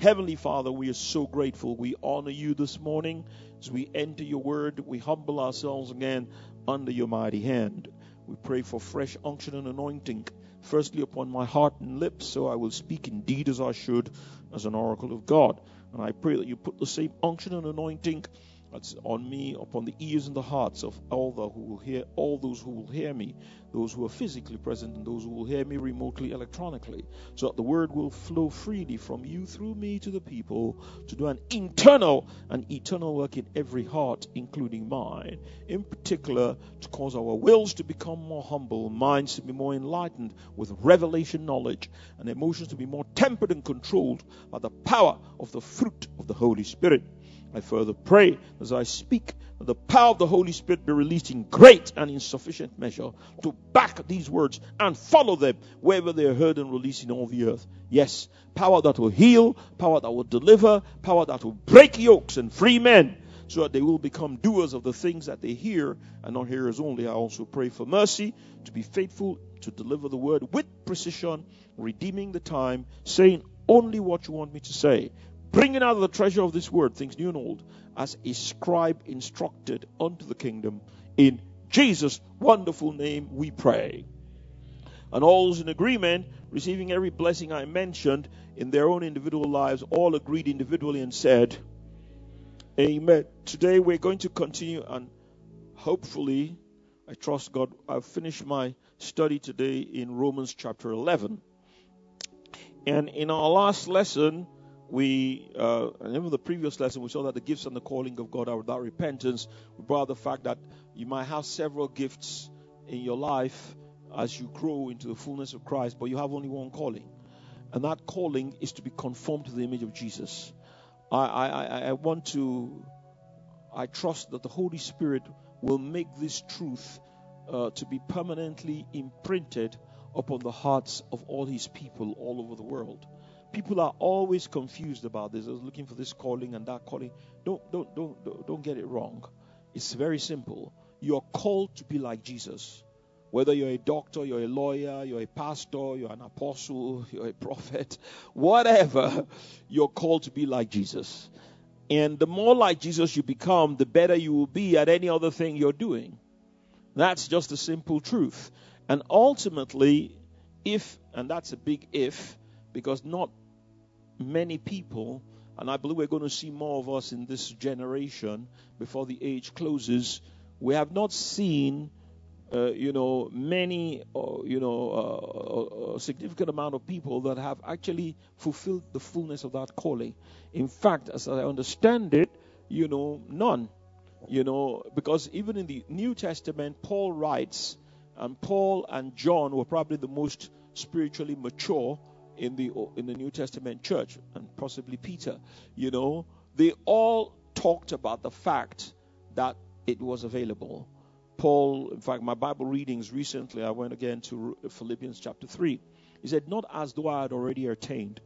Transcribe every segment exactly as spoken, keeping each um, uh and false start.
Heavenly Father, we are so grateful. We honor you this morning. As we enter your word, we humble ourselves again under your mighty hand. We pray for fresh unction and anointing, firstly upon my heart and lips, so I will speak indeed as I should, as an oracle of God. And I pray that you put the same unction and anointing that's on me upon the ears and the hearts of all the who will hear, all those who will hear me, those who are physically present and those who will hear me remotely, electronically, so that the word will flow freely from you through me to the people to do an internal and eternal work in every heart, including mine. In particular, to cause our wills to become more humble, minds to be more enlightened with revelation knowledge, and emotions to be more tempered and controlled by the power of the fruit of the Holy Spirit. I further pray as I speak that the power of the Holy Spirit be released in great and insufficient measure to back these words and follow them wherever they are heard and released in all the earth. Yes, power that will heal, power that will deliver, power that will break yokes and free men, so that they will become doers of the things that they hear and not hearers only. I also pray for mercy to be faithful to deliver the word with precision, redeeming the time, saying only what you want me to say, bringing out of the treasure of this word things new and old, as a scribe instructed unto the kingdom. In Jesus' wonderful name we pray. And all those in agreement, receiving every blessing I mentioned in their own individual lives, all agreed individually and said, Amen. Today we're going to continue, and hopefully, I trust God, I've finished my study today in Romans chapter eleven. And in our last lesson, We, uh, in the previous lesson, we saw that the gifts and the calling of God are without repentance. We brought up the fact that you might have several gifts in your life as you grow into the fullness of Christ, but you have only one calling. And that calling is to be conformed to the image of Jesus. I, I, I want to, I trust that the Holy Spirit will make this truth uh, to be permanently imprinted upon the hearts of all his people all over the world. People are always confused about this. I was looking for this calling and that calling. Don't, don't, don't, don't, don't get it wrong. It's very simple. You're called to be like Jesus. Whether you're a doctor, you're a lawyer, you're a pastor, you're an apostle, you're a prophet, whatever, you're called to be like Jesus. And the more like Jesus you become, the better you will be at any other thing you're doing. That's just a simple truth. And ultimately, if, and that's a big if, because not many people, and I believe we're going to see more of us in this generation before the age closes, we have not seen, uh, you know, many, uh, you know, uh, a significant amount of people that have actually fulfilled the fullness of that calling. In fact, as I understand it, you know, none. You know, because even in the New Testament, Paul writes, and Paul and John were probably the most spiritually mature in the in the New Testament church, and possibly Peter. You know, they all talked about the fact that it was available. Paul, in fact, my Bible readings recently, I went again to Philippians chapter three. He said, not as though I had already attained.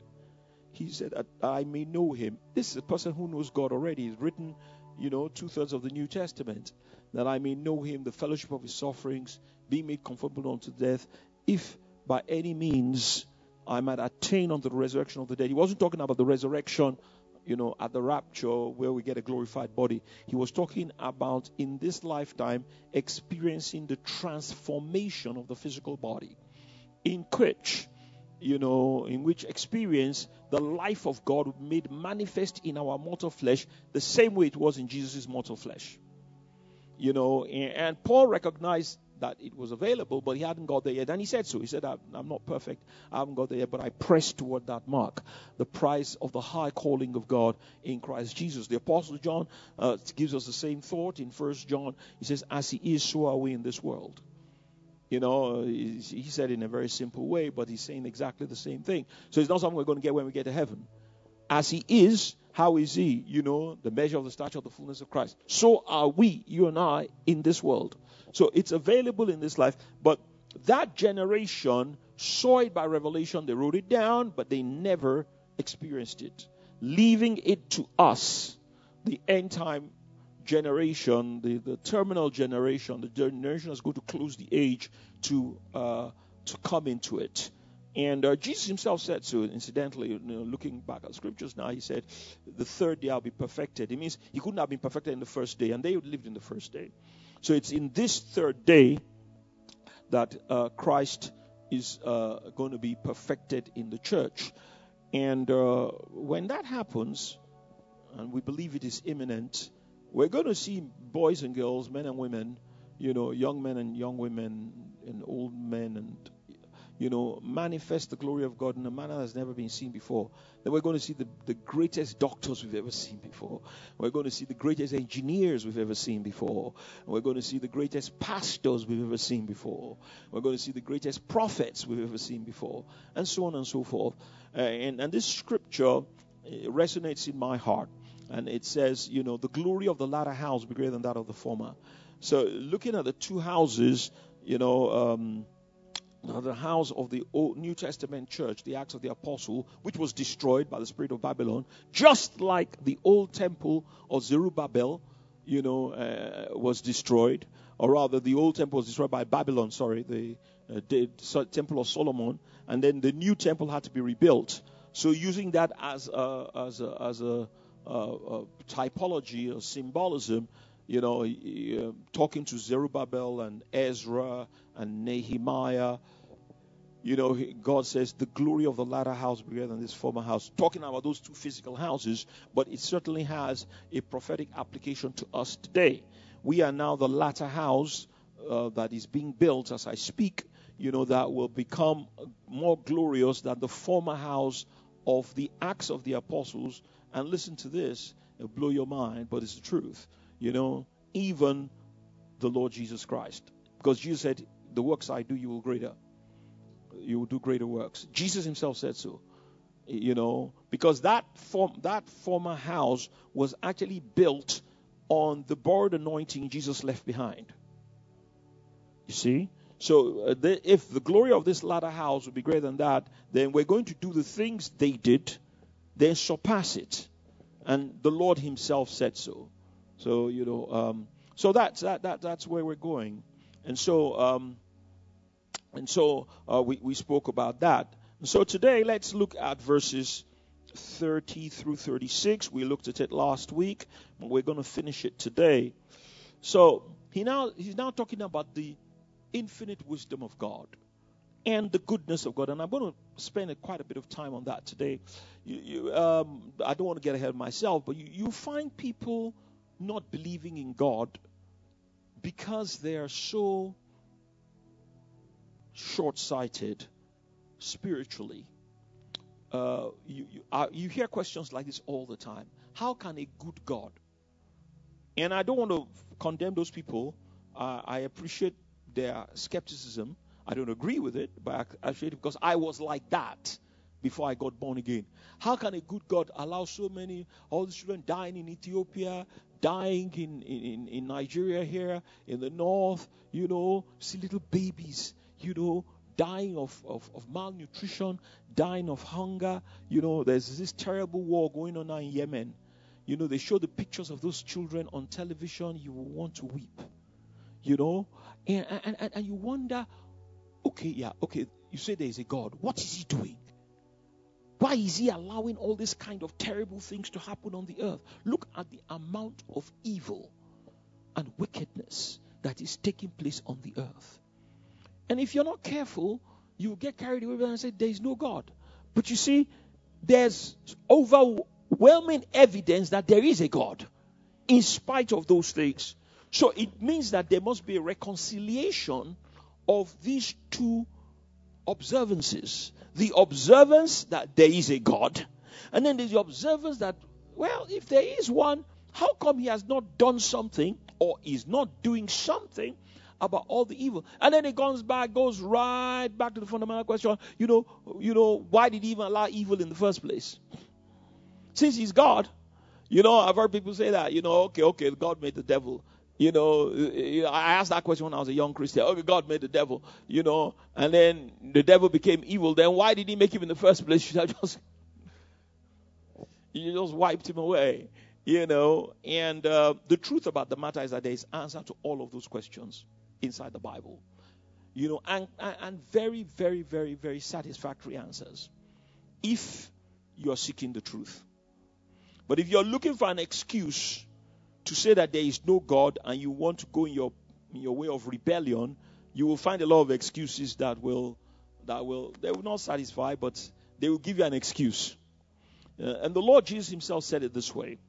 He said, that I may know him. This is a person who knows God already. He's written, you know, two-thirds of the New Testament. That I may know him, the fellowship of his sufferings, being made conformable unto death, if by any means I might attain unto the resurrection of the dead. He wasn't talking about the resurrection, you know, at the rapture where we get a glorified body. He was talking about in this lifetime experiencing the transformation of the physical body, in which, you know, in which experience the life of God made manifest in our mortal flesh the same way it was in Jesus' mortal flesh. You know, and, and Paul recognized that it was available, but he hadn't got there yet. And he said so. He said, I'm not perfect. I haven't got there yet, but I press toward that mark, the prize of the high calling of God in Christ Jesus. The Apostle John uh, gives us the same thought in First John. He says, as he is, so are we in this world. You know, he, he said in a very simple way, but he's saying exactly the same thing. So it's not something we're going to get when we get to heaven. As he is, how is he? You know, the measure of the stature of the fullness of Christ. So are we, you and I, in this world. So it's available in this life. But that generation saw it by revelation. They wrote it down, but they never experienced it. Leaving it to us, the end time generation, the, the terminal generation, the generation that's going to close the age to uh, to come into it. And uh, Jesus himself said so, incidentally, you know, looking back at scriptures now, he said, the third day I'll be perfected. It means he couldn't have been perfected in the first day, and they lived in the first day. So it's in this third day that uh, Christ is uh, going to be perfected in the church. And uh, when that happens, and we believe it is imminent, we're going to see boys and girls, men and women, you know, young men and young women, and old men, and, you know, manifest the glory of God in a manner that's never been seen before. Then we're going to see the, the greatest doctors we've ever seen before. We're going to see the greatest engineers we've ever seen before. We're going to see the greatest pastors we've ever seen before. We're going to see the greatest prophets we've ever seen before, and so on and so forth. Uh, and, and this scripture resonates in my heart. And it says, you know, the glory of the latter house will be greater than that of the former. So looking at the two houses, you know, um, the house of the Old New Testament church, the Acts of the Apostle, which was destroyed by the spirit of Babylon, just like the old temple of Zerubbabel, you know, uh, was destroyed, or rather the old temple was destroyed by Babylon, sorry, the, uh, the temple of Solomon, and then the new temple had to be rebuilt. So using that as a, as a, as a, a, a typology or symbolism, you know, uh, talking to Zerubbabel and Ezra and Nehemiah, you know, God says the glory of the latter house will be greater than this former house. Talking about those two physical houses, but it certainly has a prophetic application to us today. We are now the latter house uh, that is being built as I speak, you know, that will become more glorious than the former house of the Acts of the Apostles. And listen to this, it'll blow your mind, but it's the truth. You know, even the Lord Jesus Christ. Because Jesus said, the works I do, you will greater. You will do greater works. Jesus himself said so. You know, because that form, that former house was actually built on the borrowed anointing Jesus left behind. You see? So uh, the, if the glory of this latter house will be greater than that, then we're going to do the things they did, then surpass it. And the Lord himself said so. So, you know, um, so that's, that, that, that's where we're going. And so, um, and so uh, we, we spoke about that. And so today, let's look at verses thirty through thirty-six. We looked at it last week, but we're going to finish it today. So he now he's now talking about the infinite wisdom of God and the goodness of God. And I'm going to spend a, quite a bit of time on that today. You, you, um, I don't want to get ahead of myself, but you, you find people not believing in God because they are so short-sighted spiritually. Uh, you, you, uh, you hear questions like this all the time. How can a good God? And I don't want to condemn those people. Uh, I appreciate their skepticism. I don't agree with it, but I appreciate it because I was like that before I got born again. How can a good God allow so many, all the children dying in Ethiopia, dying in, in, in Nigeria here, in the north, you know, see little babies, you know, dying of, of, of malnutrition, dying of hunger. You know, there's this terrible war going on now in Yemen. You know, they show the pictures of those children on television. You will want to weep, you know, and, and, and, and you wonder, okay, yeah, okay, you say there is a God. What is he doing? Why is he allowing all these kind of terrible things to happen on the earth? Look at the amount of evil and wickedness that is taking place on the earth. And if you're not careful, you will get carried away and say, there is no God. But you see, there's overwhelming evidence that there is a God in spite of those things. So it means that there must be a reconciliation of these two observances. The observance that there is a God, and then there's the observance that, well, if there is one, how come he has not done something or is not doing something about all the evil? And then it comes back, goes right back to the fundamental question, you know, you know, why did he even allow evil in the first place? Since he's God, you know, I've heard people say that, you know, okay, okay, God made the devil. You know, I asked that question when I was a young Christian. Okay, God made the devil, you know, and then the devil became evil. Then why did he make him in the first place? Should I just, you just wiped him away, you know? And uh, the truth about the matter is that there is answer to all of those questions inside the Bible. You know, and, and, and very, very, very, very satisfactory answers if you're seeking the truth. But if you're looking for an excuse to say that there is no God and you want to go in your in your way of rebellion, you will find a lot of excuses that will that will they will not satisfy, but they will give you an excuse. Uh, and the Lord Jesus himself said it this way.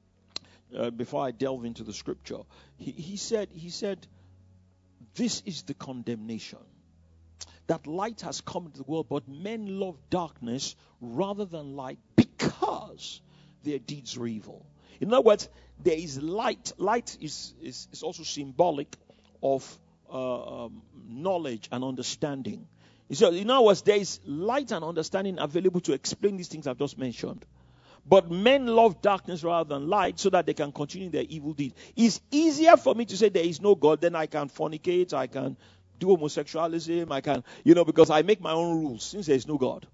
Uh, before I delve into the scripture, he, he said he said this is the condemnation, that light has come into the world, but men love darkness rather than light because their deeds were evil. In other words, there is light. Light is, is, is also symbolic of uh, um, knowledge and understanding. So, in other words, there is light and understanding available to explain these things I've just mentioned. But men love darkness rather than light so that they can continue their evil deeds. It's easier for me to say there is no God, then I can fornicate, I can do homosexualism, I can, you know, because I make my own rules since there is no God.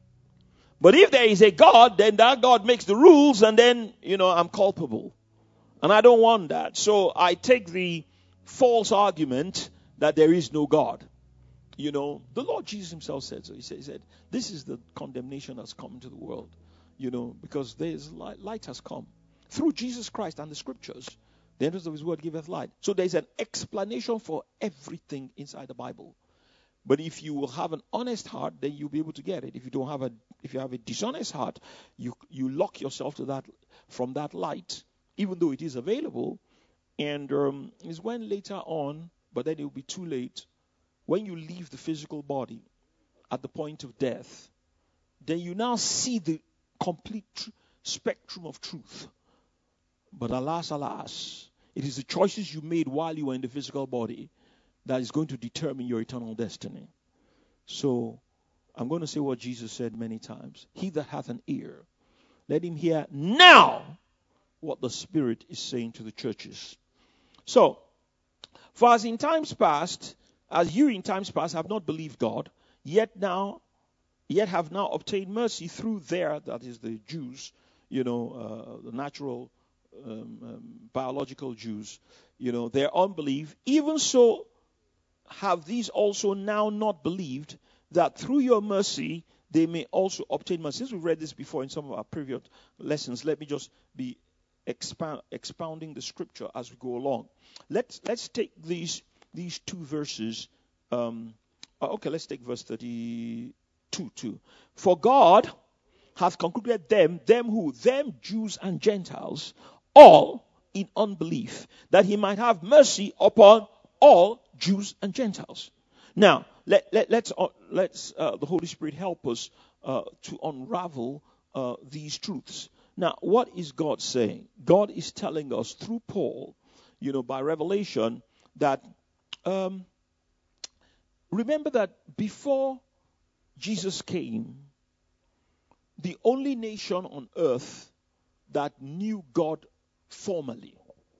But if there is a God, then that God makes the rules and then, you know, I'm culpable. And I don't want that. So I take the false argument that there is no God. You know, the Lord Jesus himself said so. He said, he said this is the condemnation that's come into the world. You know, because there is light, light has come through Jesus Christ and the scriptures. The entrance of his word giveth light. So there is an explanation for everything inside the Bible. But if you will have an honest heart, then you'll be able to get it. If you don't have a, if you have a dishonest heart, you you lock yourself to that from that light, even though it is available. And um, it's when later on, but then it will be too late, when you leave the physical body at the point of death, then you now see the complete tr- spectrum of truth. But alas, alas, it is the choices you made while you were in the physical body that is going to determine your eternal destiny. So I'm going to say what Jesus said many times. He that hath an ear, let him hear now what the Spirit is saying to the churches. So, for as in times past, as you in times past have not believed God, yet now Yet have now obtained mercy through their, that is the Jews, you know, uh, the natural, um, um, biological Jews, you know, their unbelief. Even so have these also now not believed, that through your mercy they may also obtain mercy. Since we've read this before in some of our previous lessons, let me just be expound, expounding the scripture as we go along. Let's let's take these these two verses. Um, okay, let's take verse thirty. Two, two. For God hath concluded them, them who, them Jews and Gentiles, all in unbelief, that he might have mercy upon all Jews and Gentiles. Now, let, let, let's, uh, let's uh, the Holy Spirit help us uh, to unravel uh, these truths. Now, what is God saying? God is telling us through Paul, you know, by revelation, that um, remember that before Jesus came, the only nation on earth that knew God formally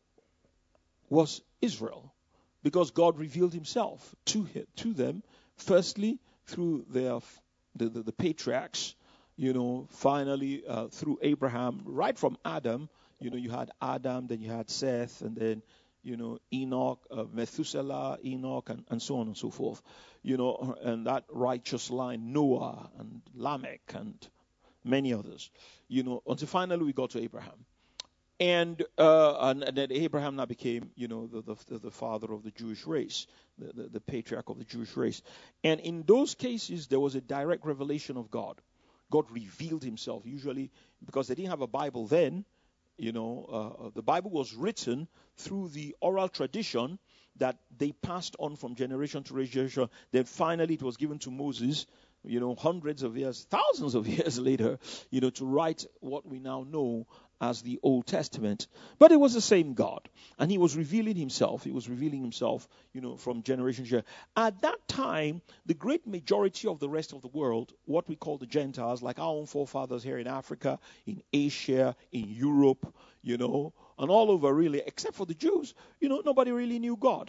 was Israel, because God revealed himself to him, to them, firstly through their the, the, the patriarchs, you know, finally uh, through Abraham, right from Adam. You know, you had Adam, then you had Seth, and then, you know, Enoch, uh, Methuselah, Enoch, and, and so on and so forth. You know, and that righteous line, Noah and Lamech and many others. You know, until finally we got to Abraham. And, uh, and, and then Abraham now became, you know, the, the, the father of the Jewish race, the, the, the patriarch of the Jewish race. And in those cases, there was a direct revelation of God. God revealed himself, usually because they didn't have a Bible then. You know, uh, the Bible was written through the oral tradition that they passed on from generation to generation. Then finally it was given to Moses, you know, hundreds of years, thousands of years later, you know, to write what we now know as the Old Testament. But it was the same God. And he was revealing himself. He was revealing himself, you know, from generation to generation. At that time, the great majority of the rest of the world, what we call the Gentiles, like our own forefathers here in Africa, in Asia, in Europe, you know, and all over really, except for the Jews, you know, nobody really knew God.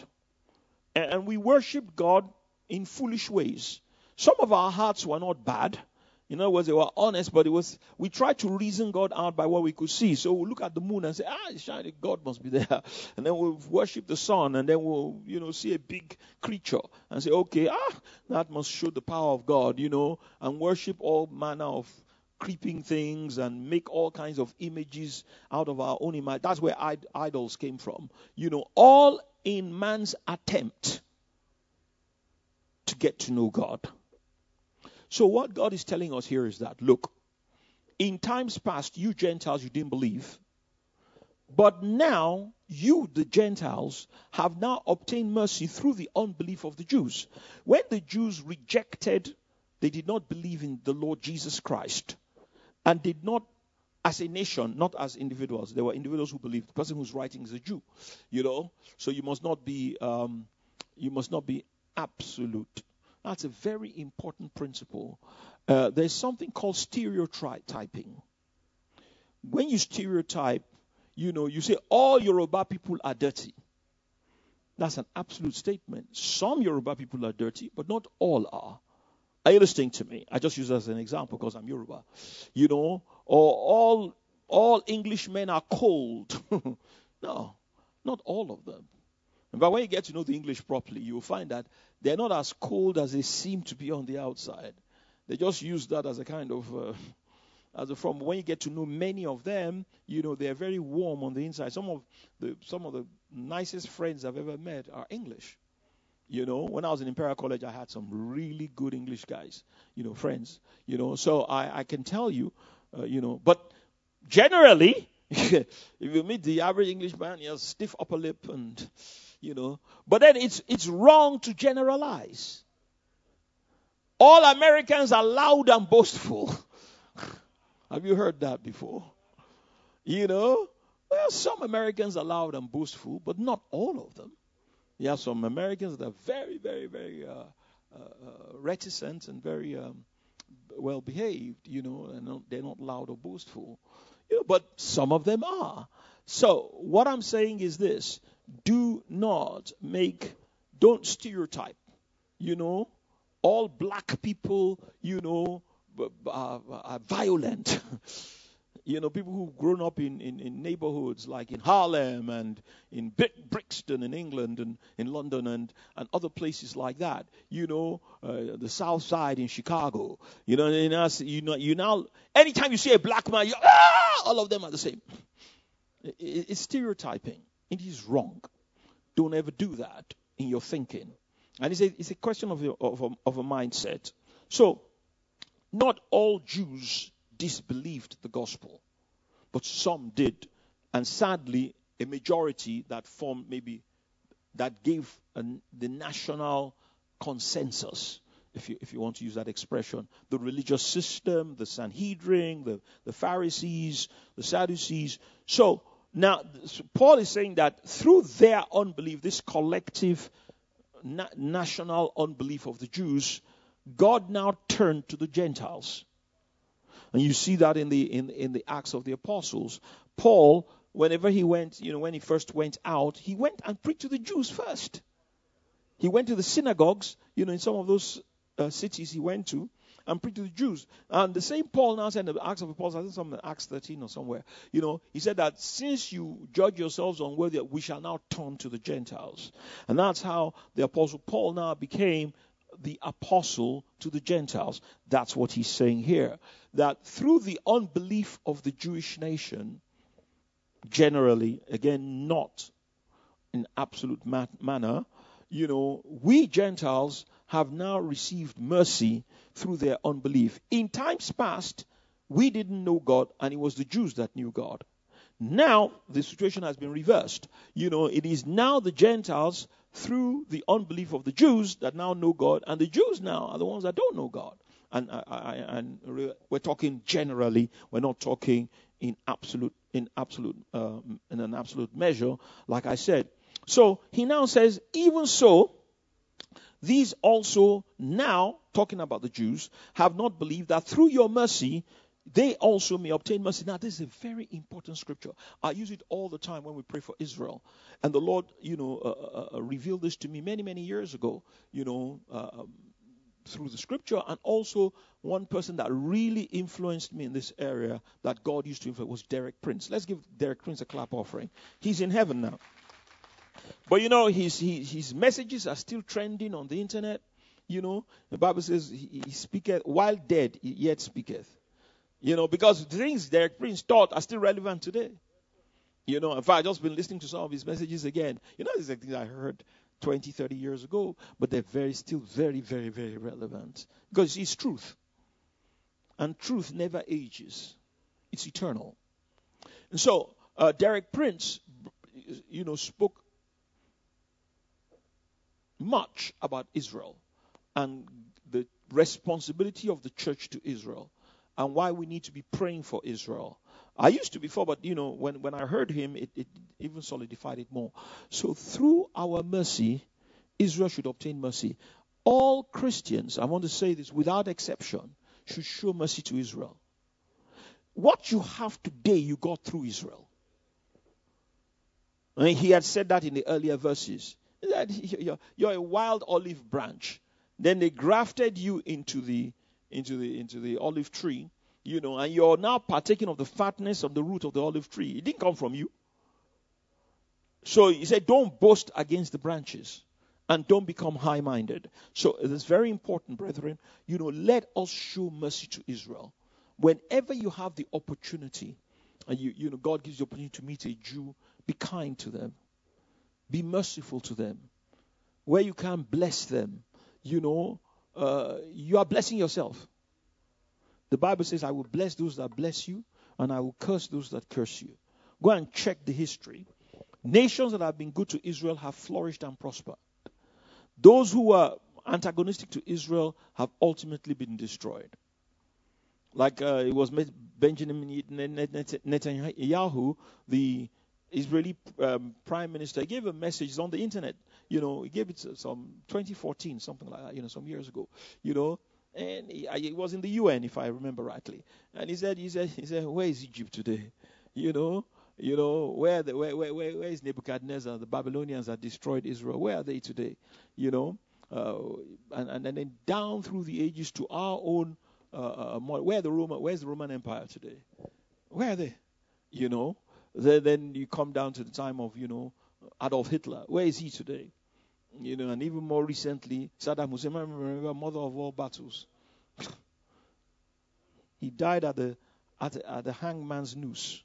And we worshiped God in foolish ways. Some of our hearts were not bad. In other words, they were honest, but it was, we tried to reason God out by what we could see. So we'll look at the moon and say, ah, it's shining, God must be there. And then we'll worship the sun, and then we'll, you know, see a big creature and say, okay, ah, that must show the power of God, you know, and worship all manner of creeping things and make all kinds of images out of our own image. That's where id- idols came from. You know, all in man's attempt to get to know God. So what God is telling us here is that, look, in times past, you Gentiles, you didn't believe. But now, you, the Gentiles, have now obtained mercy through the unbelief of the Jews. When the Jews rejected, they did not believe in the Lord Jesus Christ, and did not, as a nation, not as individuals. There were individuals who believed. The person who's writing is a Jew, you know. So you must not be, um, you must not be absolute. That's a very important principle. Uh, there's something called stereotyping. When you stereotype, you know, you say all Yoruba people are dirty. That's an absolute statement. Some Yoruba people are dirty, but not all are. Are you listening to me? I just use that as an example because I'm Yoruba. You know, or all all Englishmen are cold. No, not all of them. But when you get to know the English properly, you'll find that they're not as cold as they seem to be on the outside. They just use that as a kind of, uh, as a from when you get to know many of them, you know, they're very warm on the inside. Some of the some of the nicest friends I've ever met are English. You know, when I was in Imperial College, I had some really good English guys, you know, friends. You know, so I, I can tell you, uh, you know, but generally, if you meet the average Englishman, he has stiff upper lip and, you know, but then it's it's wrong to generalize. All Americans are loud and boastful. Have you heard that before? You know, well, some Americans are loud and boastful, but not all of them. You have some Americans that are very, very, very uh, uh, uh, reticent and very um, well behaved, you know, and not, they're not loud or boastful. You know, but some of them are. So what I'm saying is this: do not make, don't stereotype. You know, all black people, you know, are, are violent. You know, people who've grown up in, in, in neighborhoods like in Harlem and in Brixton in England and in London and, and other places like that. You know, uh, the South Side in Chicago. You know, and us, you know, you now, anytime you see a black man, you, ah, all of them are the same. It, it, it's stereotyping. It is wrong. Don't ever do that in your thinking. And it's a, it's a question of, your, of, a, of a mindset. So, not all Jews disbelieved the gospel, but some did, and sadly a majority that formed maybe that gave an, the national consensus, if you if you want to use that expression, the religious system, the Sanhedrin, the, the Pharisees, the Sadducees. So now Paul is saying that through their unbelief, this collective na- national unbelief of the Jews, God now turned to the Gentiles. And you see that in the in, in the Acts of the Apostles. Paul, whenever he went, you know, when he first went out, he went and preached to the Jews first. He went to the synagogues, you know, in some of those uh, cities he went to, and preached to the Jews. And the same Paul now said in the Acts of the Apostles, I think some in Acts thirteen or somewhere, you know, he said that since you judge yourselves unworthy, we shall now turn to the Gentiles. And that's how the Apostle Paul now became the apostle to the Gentiles. That's what he's saying here. That through the unbelief of the Jewish nation, generally, again, not in absolute ma- manner, you know, we Gentiles have now received mercy through their unbelief. In times past, we didn't know God, and it was the Jews that knew God. Now, the situation has been reversed. You know, it is now the Gentiles through the unbelief of the Jews that now know God, and the Jews now are the ones that don't know God. And I, I, and we're talking generally. We're not talking in absolute, in absolute, uh, in an absolute measure, like I said. So he now says, even so, these also now, talking about the Jews, have not believed that through your mercy they also may obtain mercy. Now, this is a very important scripture. I use it all the time when we pray for Israel. And the Lord, you know, uh, uh, uh, revealed this to me many, many years ago. You know, uh, through the scripture, and also one person that really influenced me in this area that God used to influence was Derek Prince. Let's give Derek Prince a clap offering. He's in heaven now. But you know, his, his, his messages are still trending on the internet. You know, the Bible says he, he speaketh, while dead, he yet speaketh. You know, because the things Derek Prince taught are still relevant today. You know, in fact, I've just been listening to some of his messages again. You know, these are things I heard twenty, thirty years ago, but they're very, still very, very, very relevant. Because it's truth. And truth never ages. It's eternal. And so, uh, Derek Prince, you know, spoke much about Israel and the responsibility of the church to Israel and why we need to be praying for Israel. I used to before, but, you know, when, when I heard him, it, it even solidified it more. So through our mercy, Israel should obtain mercy. All Christians, I want to say this without exception, should show mercy to Israel. What you have today, you got through Israel. I mean, he had said that in the earlier verses. That you're, you're a wild olive branch. Then they grafted you into the into the into the olive tree, you know, and you're now partaking of the fatness of the root of the olive tree. It didn't come from you. So he said, don't boast against the branches and don't become high-minded. So it is very important, brethren, you know, let us show mercy to Israel. Whenever you have the opportunity, and you, you know, God gives you the opportunity to meet a Jew, be kind to them. Be merciful to them. Where you can, bless them. You know, uh, you are blessing yourself. The Bible says, I will bless those that bless you, and I will curse those that curse you. Go and check the history. Nations that have been good to Israel have flourished and prospered. Those who are antagonistic to Israel have ultimately been destroyed. Like uh, it was Benjamin Netanyahu, the Israeli um, prime minister. He gave a message on the internet. You know, he gave it some twenty fourteen, something like that. You know, some years ago. You know, and he, it was in the U N, if I remember rightly. And he said, he said, he said, where is Egypt today? You know, you know, where the where where where, where is Nebuchadnezzar? The Babylonians that destroyed Israel. Where are they today? You know, uh, and and then down through the ages to our own. Uh, uh, where the Roman? Where's the Roman Empire today? Where are they? You know. Then, then you come down to the time of, you know, Adolf Hitler. Where is he today? You know, and even more recently, Saddam Hussein, remember, mother of all battles. He died at the, at the at the hangman's noose.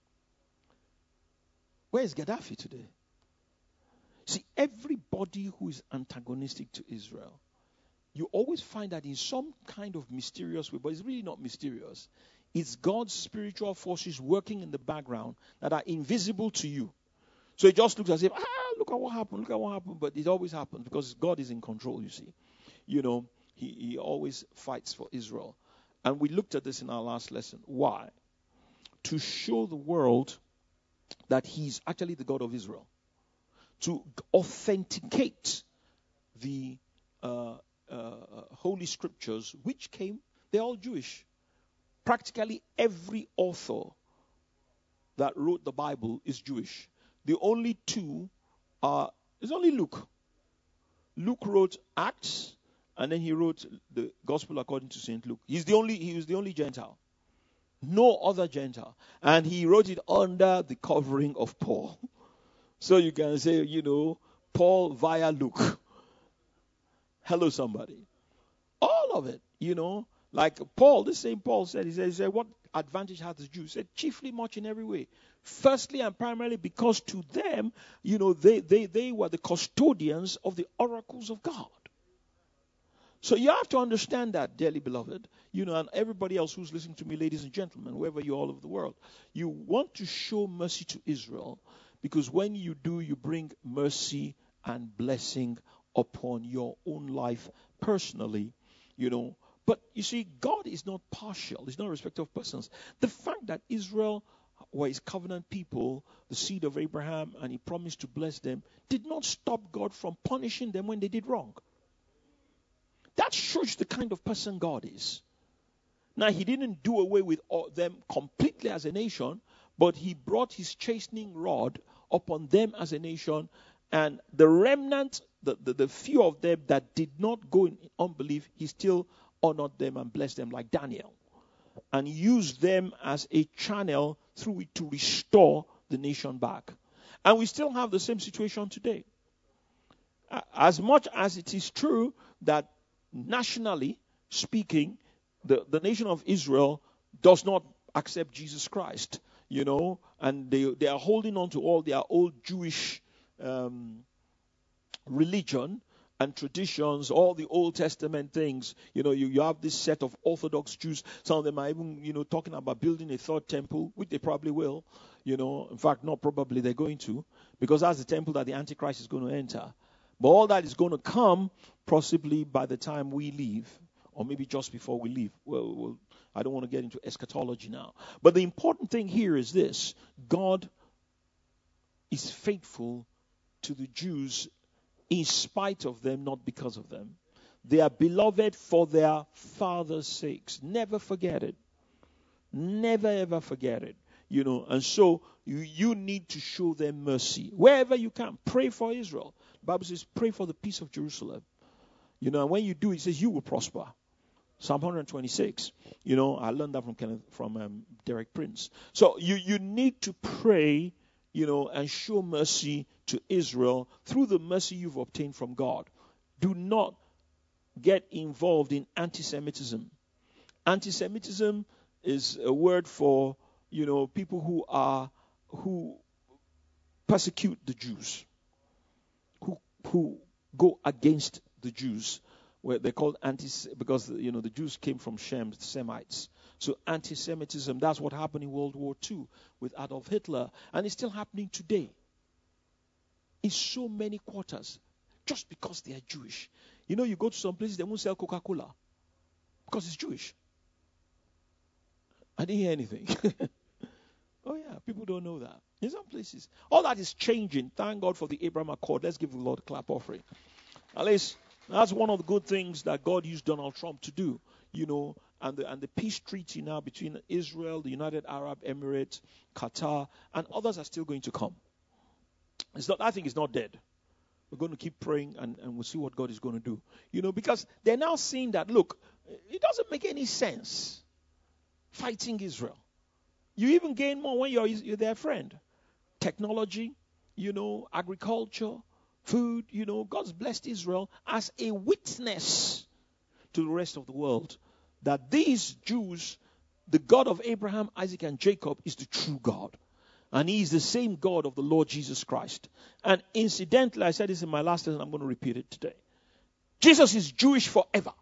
Where is Gaddafi today? See, everybody who is antagonistic to Israel, you always find that in some kind of mysterious way, but it's really not mysterious. It's God's spiritual forces working in the background that are invisible to you. So it just looks as if, ah, look at what happened, look at what happened. But it always happens because God is in control, you see. You know, he, he always fights for Israel. And we looked at this in our last lesson. Why? To show the world that he's actually the God of Israel. To authenticate the uh, uh, Holy Scriptures, which came, they're all Jewish. Practically every author that wrote the Bible is Jewish. The only two are, it's only Luke. Luke wrote Acts, and then he wrote the Gospel according to Saint Luke. He's the only, he was the only Gentile. No other Gentile. And he wrote it under the covering of Paul. So you can say, you know, Paul via Luke. Hello, somebody. All of it, you know. Like Paul, the same Paul said, he said, he said, what advantage has the Jews? He said, chiefly much in every way. Firstly and primarily because to them, you know, they, they, they were the custodians of the oracles of God. So you have to understand that, dearly beloved, you know, and everybody else who's listening to me, ladies and gentlemen, wherever you're all over the world, you want to show mercy to Israel because when you do, you bring mercy and blessing upon your own life personally, you know. But you see, God is not partial. He's not a respecter of persons. The fact that Israel were his covenant people, the seed of Abraham, and he promised to bless them, did not stop God from punishing them when they did wrong. That shows the kind of person God is. Now, he didn't do away with all them completely as a nation, but he brought his chastening rod upon them as a nation, and the remnant the, the, the few of them that did not go in unbelief, he still honored them and blessed them, like Daniel, and used them as a channel through which to restore the nation back. And we still have the same situation today. As much as it is true that nationally speaking, the, the nation of Israel does not accept Jesus Christ, you know, and they, they are holding on to all their old Jewish um, religion and traditions, all the Old Testament things. You know, you, you have this set of Orthodox Jews. Some of them are even, you know, talking about building a third temple, which they probably will. You know, in fact, not probably, they're going to, because that's the temple that the Antichrist is going to enter. But all that is going to come possibly by the time we leave, or maybe just before we leave. Well, well, I don't want to get into eschatology now. But the important thing here is this: God is faithful to the Jews in spite of them, not because of them. They are beloved for their father's sakes. Never forget it. Never ever forget it. You know, and so you, you need to show them mercy wherever you can. Pray for Israel. The Bible says, pray for the peace of Jerusalem. You know, and when you do, it says you will prosper. Psalm one twenty-six. You know, I learned that from Kenneth, from um, Derek Prince. So you, you need to pray, you know, and show mercy to Israel through the mercy you've obtained from God. Do not get involved in anti-Semitism. Anti-Semitism is a word for, you know, people who are, who persecute the Jews, who who go against the Jews. Where they're called anti, because, you know, the Jews came from Shem, Semites. So anti-Semitism, that's what happened in World War Two with Adolf Hitler. And it's still happening today in so many quarters, just because they are Jewish. You know, you go to some places, they won't sell Coca-Cola because it's Jewish. I didn't hear anything. Oh yeah, people don't know that. In some places. All that is changing. Thank God for the Abraham Accord. Let's give the Lord a clap offering. At least that's one of the good things that God used Donald Trump to do, you know, and the, and the peace treaty now between Israel, the United Arab Emirates, Qatar, and others are still going to come. It's not, I think it's not dead. We're going to keep praying, and, and we'll see what God is going to do. You know, because they're now seeing that, look, it doesn't make any sense fighting Israel. You even gain more when you're, you're their friend. Technology, you know, agriculture, food, you know, God's blessed Israel as a witness to the rest of the world that these Jews, the God of Abraham, Isaac, and Jacob, is the true God. And he is the same God of the Lord Jesus Christ. And incidentally, I said this in my last lesson, I'm going to repeat it today. Jesus is Jewish forever.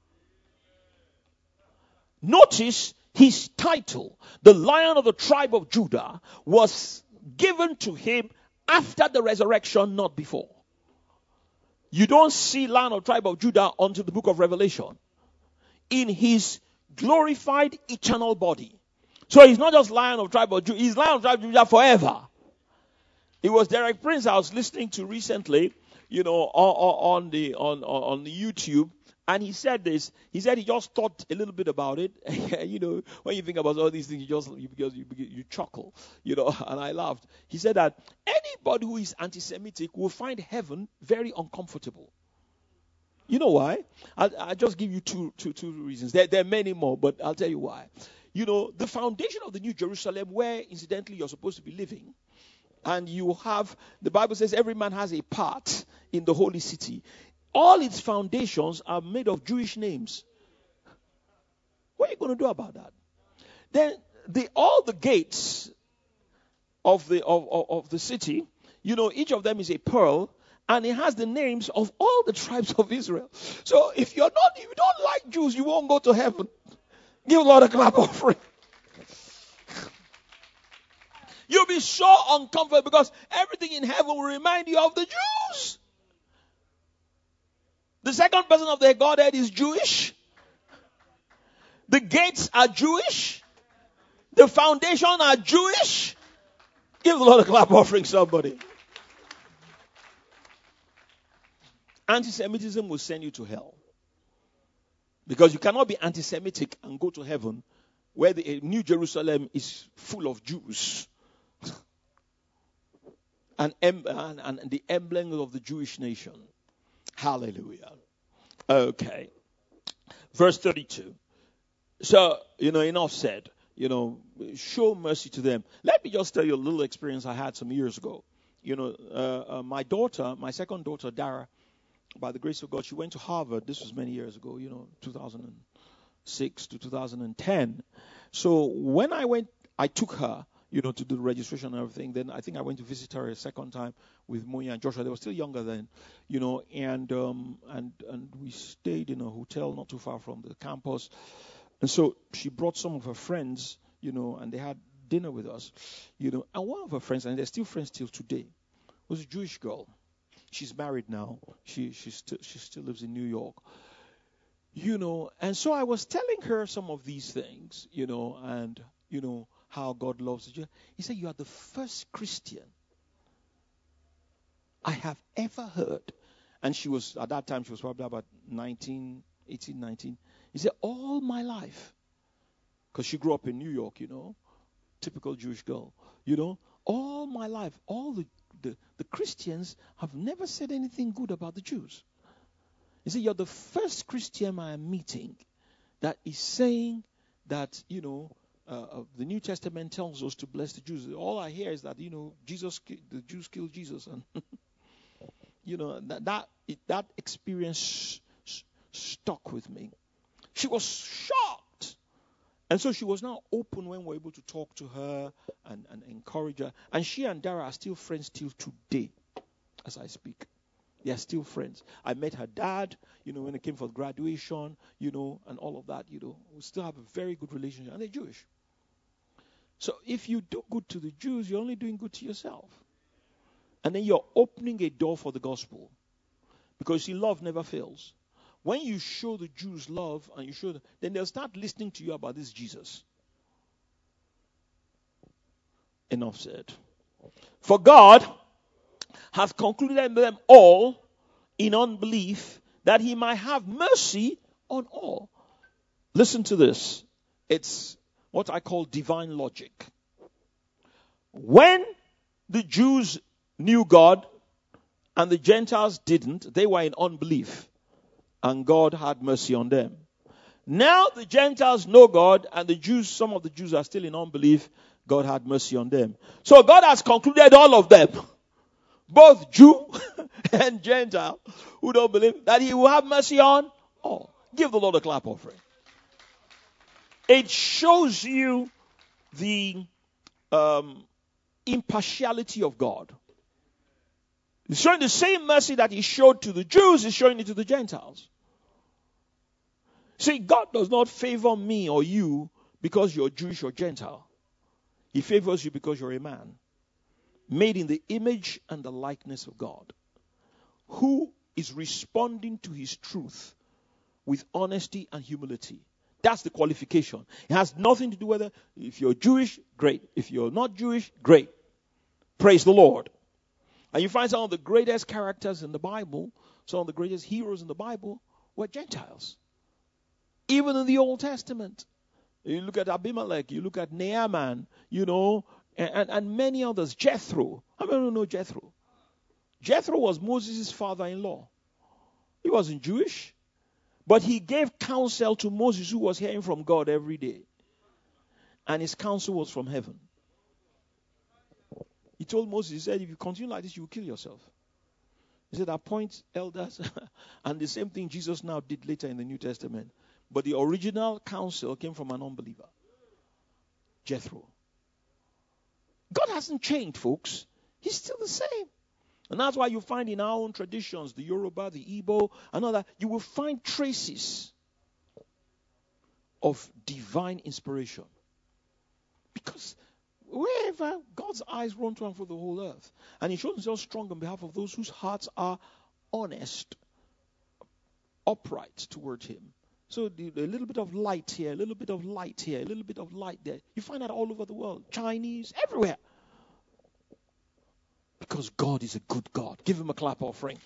Notice his title, the Lion of the tribe of Judah, was given to him after the resurrection, not before. You don't see Lion of the tribe of Judah until the book of Revelation. In his glorified eternal body. So he's not just Lion of the tribe of Judah, he's Lion of the tribe of Judah forever. It was Derek Prince I was listening to recently, you know, on, on the on, on the YouTube. And he said this. He said he just thought a little bit about it. You know, when you think about all these things, you just you, you, you chuckle, you know. And I laughed. He said that anybody who is anti-Semitic will find heaven very uncomfortable. You know why? I'll, I'll just give you two, two, two reasons. There, there are many more, but I'll tell you why. You know, the foundation of the New Jerusalem, where incidentally you're supposed to be living, and you have, the Bible says every man has a part in the holy city. All its foundations are made of Jewish names. What are you going to do about that? Then the all the gates of the of, of, of the city, you know, each of them is a pearl, and it has the names of all the tribes of Israel. So if you're not, if you don't like Jews, you won't go to heaven. Give the Lord a clap offering. You'll be so uncomfortable because everything in heaven will remind you of the Jews. The second person of the Godhead is Jewish. The gates are Jewish. The foundation are Jewish. Give the Lord a clap offering, somebody. Anti-Semitism will send you to hell. Because you cannot be anti-Semitic and go to heaven where the New Jerusalem is full of Jews. and, and, and the emblem of the Jewish nation. Hallelujah. Okay. Verse thirty-two. So, you know, enough said. You know, show mercy to them. Let me just tell you a little experience I had some years ago. You know, uh, uh, my daughter, my second daughter, Dara, by the grace of God, she went to Harvard. This was many years ago, you know, two thousand six to two thousand ten. So when I went, I took her, you know, to do the registration and everything. Then I think I went to visit her a second time with Moya and Joshua. They were still younger then, you know, and um, and and we stayed in a hotel not too far from the campus. And so she brought some of her friends, you know, and they had dinner with us, you know. And one of her friends, and they're still friends till today, was a Jewish girl. She's married now. She she still she still lives in New York, you know. And so I was telling her some of these things, you know, and you know how God loves you. He said, "You are the first Christian I have ever heard." And she was, at that time, she was probably about nineteen, eighteen, nineteen. He said, "All my life," because she grew up in New York, you know, typical Jewish girl, you know, "all my life, all the, the, the Christians have never said anything good about the Jews." He said, "You're the first Christian I am meeting that is saying that, you know, uh, uh, the New Testament tells us to bless the Jews. All I hear is that, you know, Jesus, the Jews killed Jesus." And, you know, that, that, that experience s- stuck with me. She was shocked. And so she was now open when we were able to talk to her and, and encourage her. And she and Dara are still friends till today, as I speak. They are still friends. I met her dad, you know, when it came for graduation, you know, and all of that, you know. We still have a very good relationship. And they're Jewish. So if you do good to the Jews, you're only doing good to yourself. And then you're opening a door for the gospel. Because, see, love never fails. When you show the Jews love and you show them, then they'll start listening to you about this Jesus. Enough said. For God hath concluded them all in unbelief, that he might have mercy on all. Listen to this. It's what I call divine logic. When the Jews knew God and the Gentiles didn't, they were in unbelief. And God had mercy on them. Now the Gentiles know God, and the Jews, some of the Jews are still in unbelief. God had mercy on them. So God has concluded all of them, both Jew and Gentile, who don't believe, that he will have mercy on all. Give the Lord a clap offering. It shows you the um, impartiality of God. He's showing the same mercy that he showed to the Jews, he's showing it to the Gentiles. See, God does not favor me or you because you're Jewish or Gentile. He favors you because you're a man, made in the image and the likeness of God, who is responding to his truth with honesty and humility. That's the qualification. It has nothing to do with whether if you're Jewish, great. If you're not Jewish, great. Praise the Lord. And you find some of the greatest characters in the Bible, some of the greatest heroes in the Bible were Gentiles. Even in the Old Testament. You look at Abimelech, you look at Naaman, you know, and, and, and many others. Jethro. How many of you know Jethro? Jethro was Moses' father-in-law. He wasn't Jewish, but he gave counsel to Moses, who was hearing from God every day. And his counsel was from heaven. He told Moses, he said, if you continue like this, you will kill yourself. He said, appoint elders. And the same thing Jesus now did later in the New Testament. But the original counsel came from an unbeliever. Jethro. God hasn't changed, folks. He's still the same. And that's why you find in our own traditions, the Yoruba, the Igbo, and all that, you will find traces of divine inspiration. Because wherever God's eyes run to and for the whole earth, and he shows himself strong on behalf of those whose hearts are honest, upright towards him. So the, a little bit of light here, a little bit of light here, a little bit of light there. You find that all over the world. Chinese, everywhere. Because God is a good God. Give him a clap offering.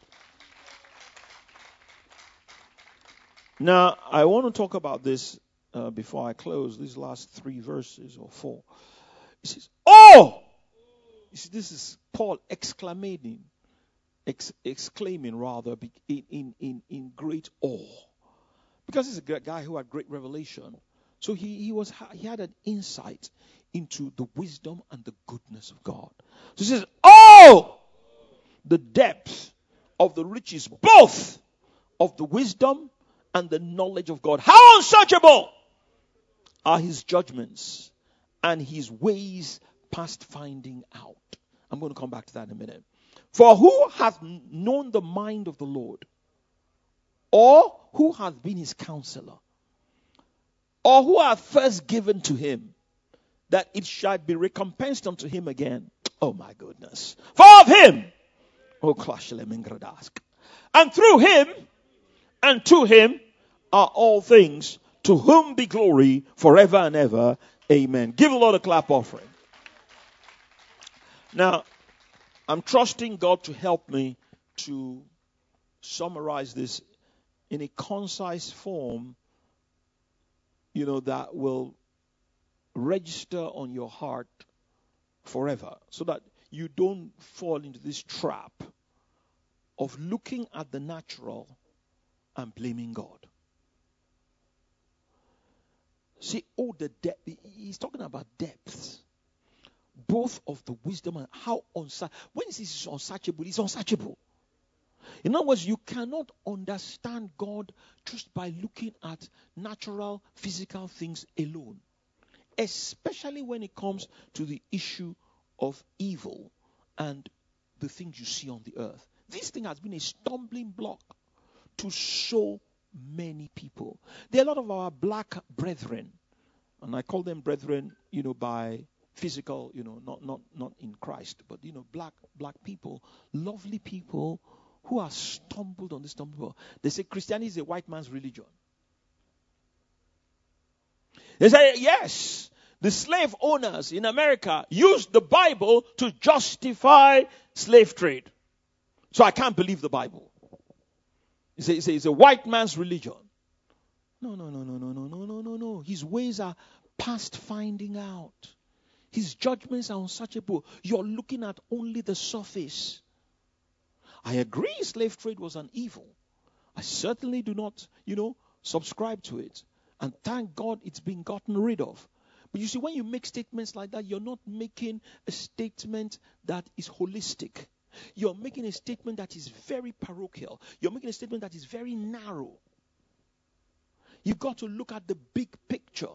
Now, I want to talk about this uh, before I close, these last three verses or four. He says, oh! You see, this is Paul exclaiming. ex- exclaiming rather in, in, in, in great awe. Because he's a guy who had great revelation. So he, he was he had an insight into the wisdom and the goodness of God. So he says, oh, the depth of the riches, both of the wisdom and the knowledge of God. How unsearchable are his judgments and his ways past finding out. I'm going to come back to that in a minute. For who hath known the mind of the Lord? Or who hath been his counselor? Or who hath first given to him, that it shall be recompensed unto him again? Oh my goodness. For of him, oh Klashelem, and through him, and to him are all things, to whom be glory forever and ever. Amen. Give the Lord a clap offering. Now, I'm trusting God to help me to summarize this in a concise form, you know, that will register on your heart forever, so that you don't fall into this trap of looking at the natural and blaming God. See, oh, the depth. He's talking about depths. Both of the wisdom and how unsearchable. When he says it's unsearchable, it's unsearchable. In other words, you cannot understand God just by looking at natural, physical things alone. Especially when it comes to the issue of evil and the things you see on the earth. This thing has been a stumbling block to so many people. There are a lot of our black brethren, and I call them brethren, you know, by physical, you know, not not not in Christ, but you know, black black people, lovely people who are stumbled on this stumbling block. They say Christianity is a white man's religion. They say yes, the slave owners in America used the Bible to justify slave trade. So I can't believe the Bible. It's a, it's a, it's a white man's religion. No, no, no, no, no, no, no, no, no, no. His ways are past finding out. His judgments are unsearchable. You're looking at only the surface. I agree slave trade was an evil. I certainly do not, you know, subscribe to it. And thank God it's been gotten rid of. But you see, when you make statements like that, you're not making a statement that is holistic. You're making a statement that is very parochial. You're making a statement that is very narrow. You've got to look at the big picture.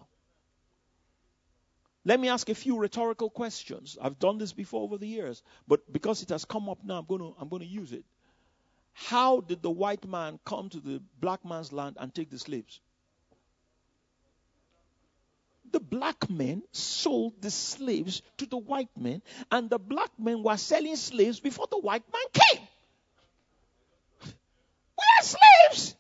Let me ask a few rhetorical questions. I've done this before over the years, but because it has come up now, I'm going to I'm going to use it. How did the white man come to the black man's land and take the slaves? The black men sold the slaves to the white men, and the black men were selling slaves before the white man came. We are slaves.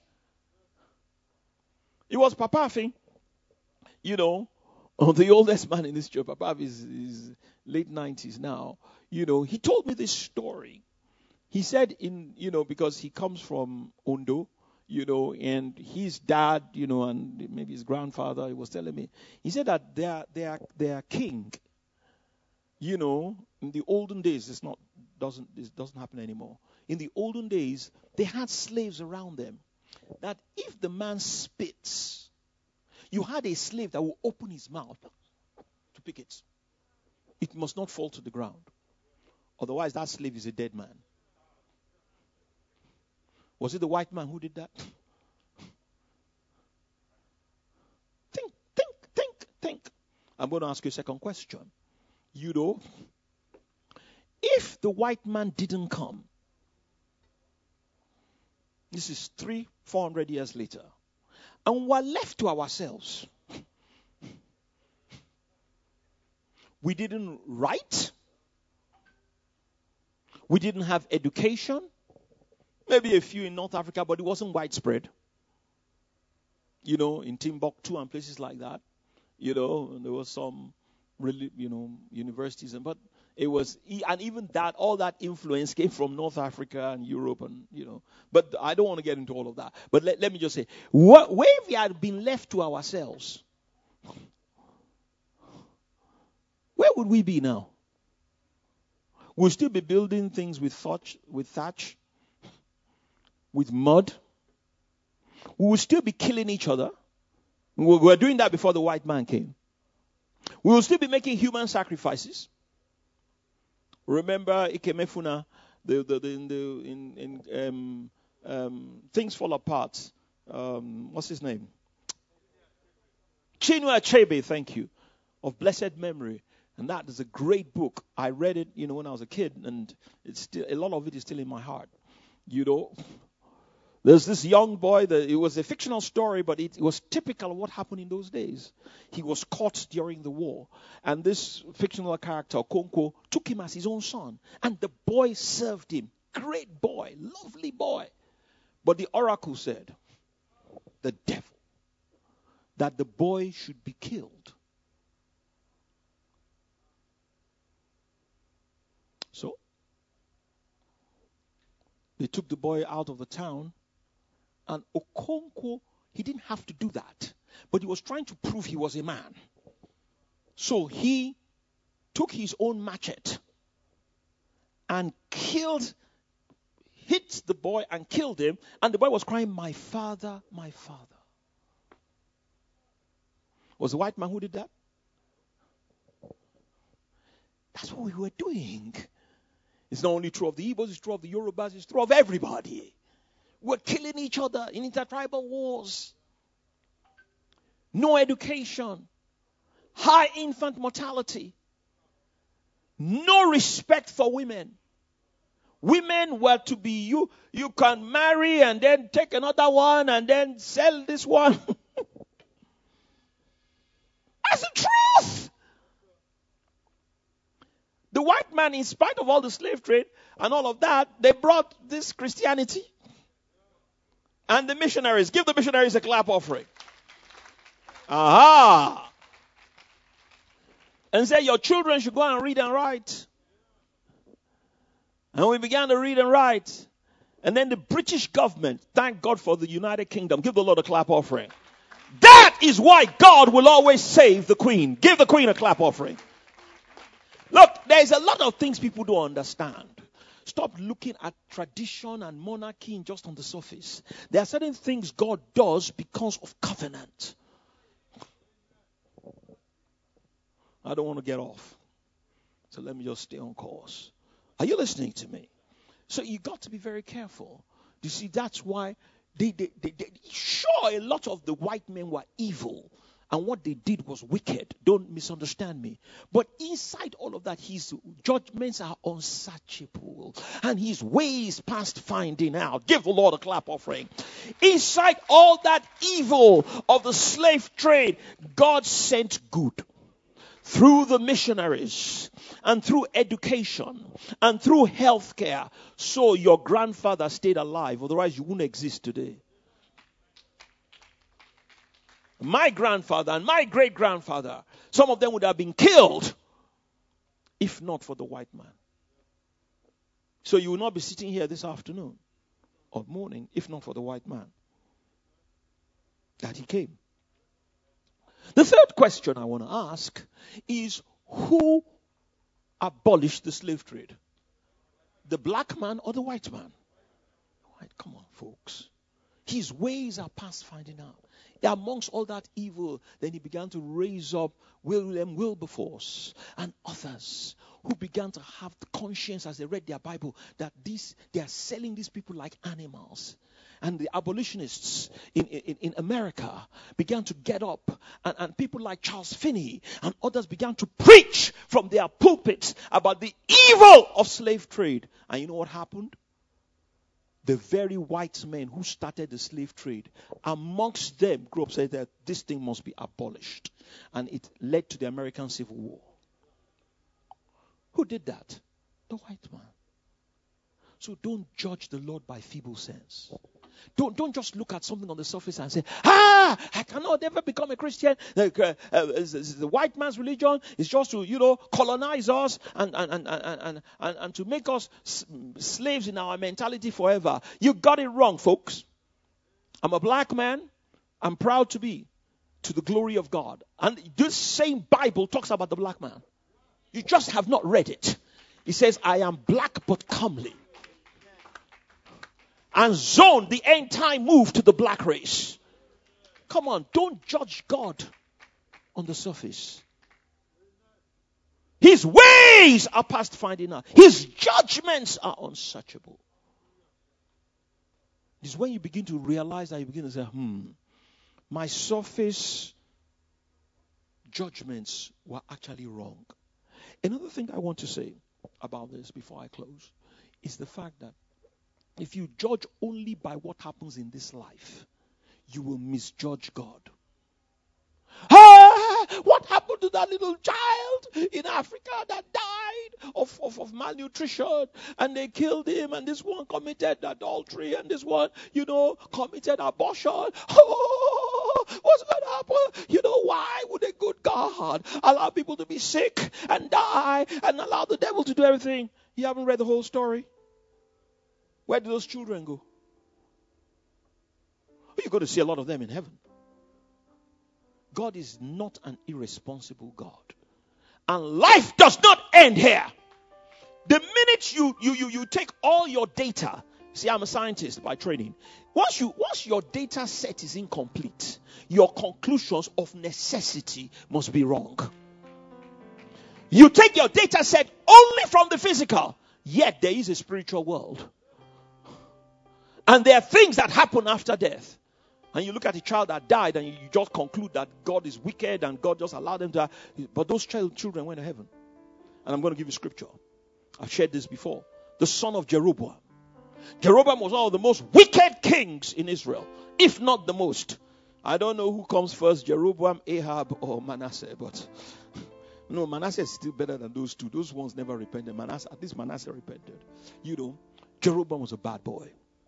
It was Papa Afi, you know, the oldest man in this church. Papa Afi is, is late nineties now. You know, he told me this story. He said in, you know, because he comes from Ondo, you know, and his dad, you know, and maybe his grandfather, he was telling me, he said that their their their king, you know, in the olden days, it's not doesn't this doesn't happen anymore. In the olden days, they had slaves around them. That if the man spits, you had a slave that will open his mouth to pick it. It must not fall to the ground. Otherwise, that slave is a dead man. Was it the white man who did that? Think, think, think, think. I'm going to ask you a second question. You know, if the white man didn't come, this is three, four hundred years later, and we're left to ourselves. We didn't write. We didn't have education. Maybe a few in North Africa, but it wasn't widespread. You know, in Timbuktu and places like that. You know, there was some, really, you know, universities, and but it was, and even that, all that influence came from North Africa and Europe, and you know. But I don't want to get into all of that. But let, let me just say, what, where we had been left to ourselves, where would we be now? We'll still be building things with thatch, with thatch. with mud. We will still be killing each other. We were doing that before the white man came. We will still be making human sacrifices. Remember Ikemefuna, the, the, the, in, the, in, in um, um, Things Fall Apart. Um, what's his name? Chinua Achebe, thank you, of blessed memory. And that is a great book. I read it, you know, when I was a kid, and it's still, a lot of it is still in my heart. You know, there's this young boy, that it was a fictional story, but it, it was typical of what happened in those days. He was caught during the war, and this fictional character, Okonkwo, took him as his own son, and the boy served him. Great boy, lovely boy. But the oracle said, the devil, that the boy should be killed. So, they took the boy out of the town, and Okonkwo, he didn't have to do that, but he was trying to prove he was a man. So he took his own machete and killed, hit the boy and killed him, and the boy was crying, my father, my father. Was the white man who did that? That's what we were doing. It's not only true of the Igbos, it's true of the Yorubas, it's true of everybody. We're killing each other in intertribal wars. No education. High infant mortality. No respect for women. Women were to be, you, you can marry and then take another one and then sell this one. That's the truth. The white man, in spite of all the slave trade and all of that, they brought this Christianity. And the missionaries, give the missionaries a clap offering. Aha! And say, your children should go and read and write. And we began to read and write. And then the British government, thank God for the United Kingdom, give the Lord a clap offering. That is why God will always save the Queen. Give the Queen a clap offering. Look, there's a lot of things people don't understand. Stop looking at tradition and monarchy just on the surface. There are certain things God does because of covenant. I don't want to get off. So let me just stay on course. Are you listening to me? So you got to be very careful. You see, that's why they, they, they, they sure, a lot of the white men were evil. And what they did was wicked. Don't misunderstand me. But inside all of that, his judgments are unsearchable. And his ways past finding out. Give the Lord a clap offering. Inside all that evil of the slave trade, God sent good. Through the missionaries, and through education, and through healthcare. So your grandfather stayed alive. Otherwise, you wouldn't exist today. My grandfather and my great-grandfather, some of them would have been killed if not for the white man. So you will not be sitting here this afternoon or morning if not for the white man. That he came. The third question I want to ask is, who abolished the slave trade? The black man or the white man? White, come on, folks. His ways are past finding out. Amongst all that evil, then he began to raise up William Wilberforce and others who began to have the conscience as they read their Bible that this, they are selling these people like animals. And the abolitionists in, in, in America began to get up. And, and people like Charles Finney and others began to preach from their pulpits about the evil of slave trade. And you know what happened? The very white men who started the slave trade, amongst them grew up and said that this thing must be abolished. And it led to the American Civil War. Who did that? The white man. So don't judge the Lord by feeble sense. Don't, don't just look at something on the surface and say, ah, I cannot ever become a Christian. The, uh, uh, the white man's religion is just to, you know, colonize us and, and, and, and, and, and to make us s- slaves in our mentality forever. You got it wrong, folks. I'm a black man. I'm proud to be, to the glory of God. And this same Bible talks about the black man. You just have not read it. It says, I am black but comely. and zone the end time move to the black race. Come on, don't judge God on the surface. His ways are past finding out. His judgments are unsearchable. It's when you begin to realize that you begin to say, hmm, my surface judgments were actually wrong. Another thing I want to say about this before I close is the fact that if you judge only by what happens in this life, you will misjudge God. Ah, what happened to that little child in Africa that died of, of, of malnutrition, and they killed him, and this one committed adultery, and this one, you know, committed abortion. Oh, what's going to happen? You know, why would a good God allow people to be sick and die and allow the devil to do everything? You haven't read the whole story. Where did those children go? You're going to see a lot of them in heaven. God is not an irresponsible God. And life does not end here. The minute you, you, you, you take all your data, see, I'm a scientist by training. Once you once your data set is incomplete, your conclusions of necessity must be wrong. You take your data set only from the physical, yet there is a spiritual world. And there are things that happen after death. And you look at a child that died and you just conclude that God is wicked and God just allowed them to. But those child, children went to heaven. And I'm going to give you scripture. I've shared this before. The son of Jeroboam. Jeroboam was one of the most wicked kings in Israel, if not the most. I don't know who comes first, Jeroboam, Ahab, or Manasseh. But no, Manasseh is still better than those two. Those ones never repented. Manasseh, at least Manasseh repented. You know, Jeroboam was a bad boy.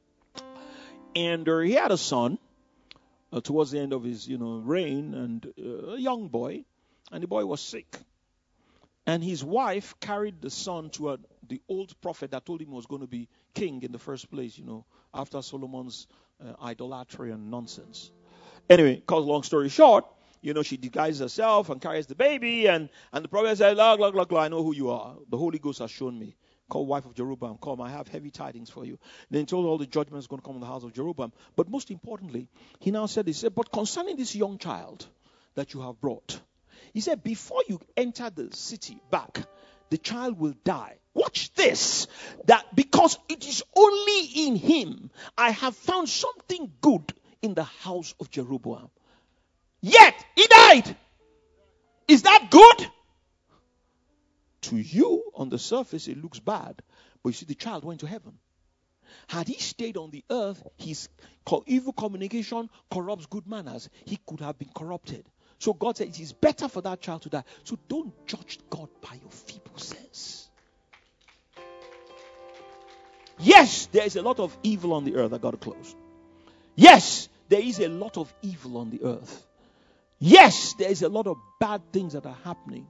And uh, he had a son. Uh, towards the end of his, you know, reign, and uh, a young boy, and the boy was sick. And his wife carried the son to a, the old prophet that told him he was going to be king in the first place, you know, after Solomon's uh, idolatry and nonsense. Anyway, cause long story short, you know, she disguises herself and carries the baby, and, and the prophet said, look, look, look, look, I know who you are. The Holy Ghost has shown me. Call wife of Jeroboam, come, I have heavy tidings for you. Then he told all the judgments going to come on the house of Jeroboam. But most importantly, he now said, he said, but concerning this young child that you have brought, he said, before you enter the city back, the child will die. Watch this, that because it is only in him I have found something good in the house of Jeroboam. Yet he died. Is that good? To you, on the surface, it looks bad. But you see, the child went to heaven. Had he stayed on the earth, his evil communication corrupts good manners. He could have been corrupted. So God said it is better for that child to die. So don't judge God by your feeble sense. Yes, there is a lot of evil on the earth. I got to close. Yes, there is a lot of evil on the earth. Yes, there is a lot of bad things that are happening.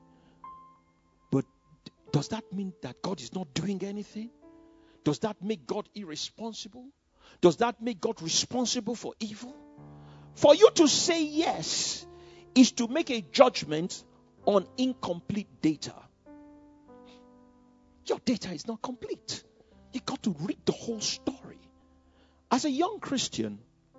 Does that mean that God is not doing anything? Does that make God irresponsible? Does that make God responsible for evil? For you to say yes is to make a judgment on incomplete data. Your data is not complete. You got to read the whole story. As a young Christian,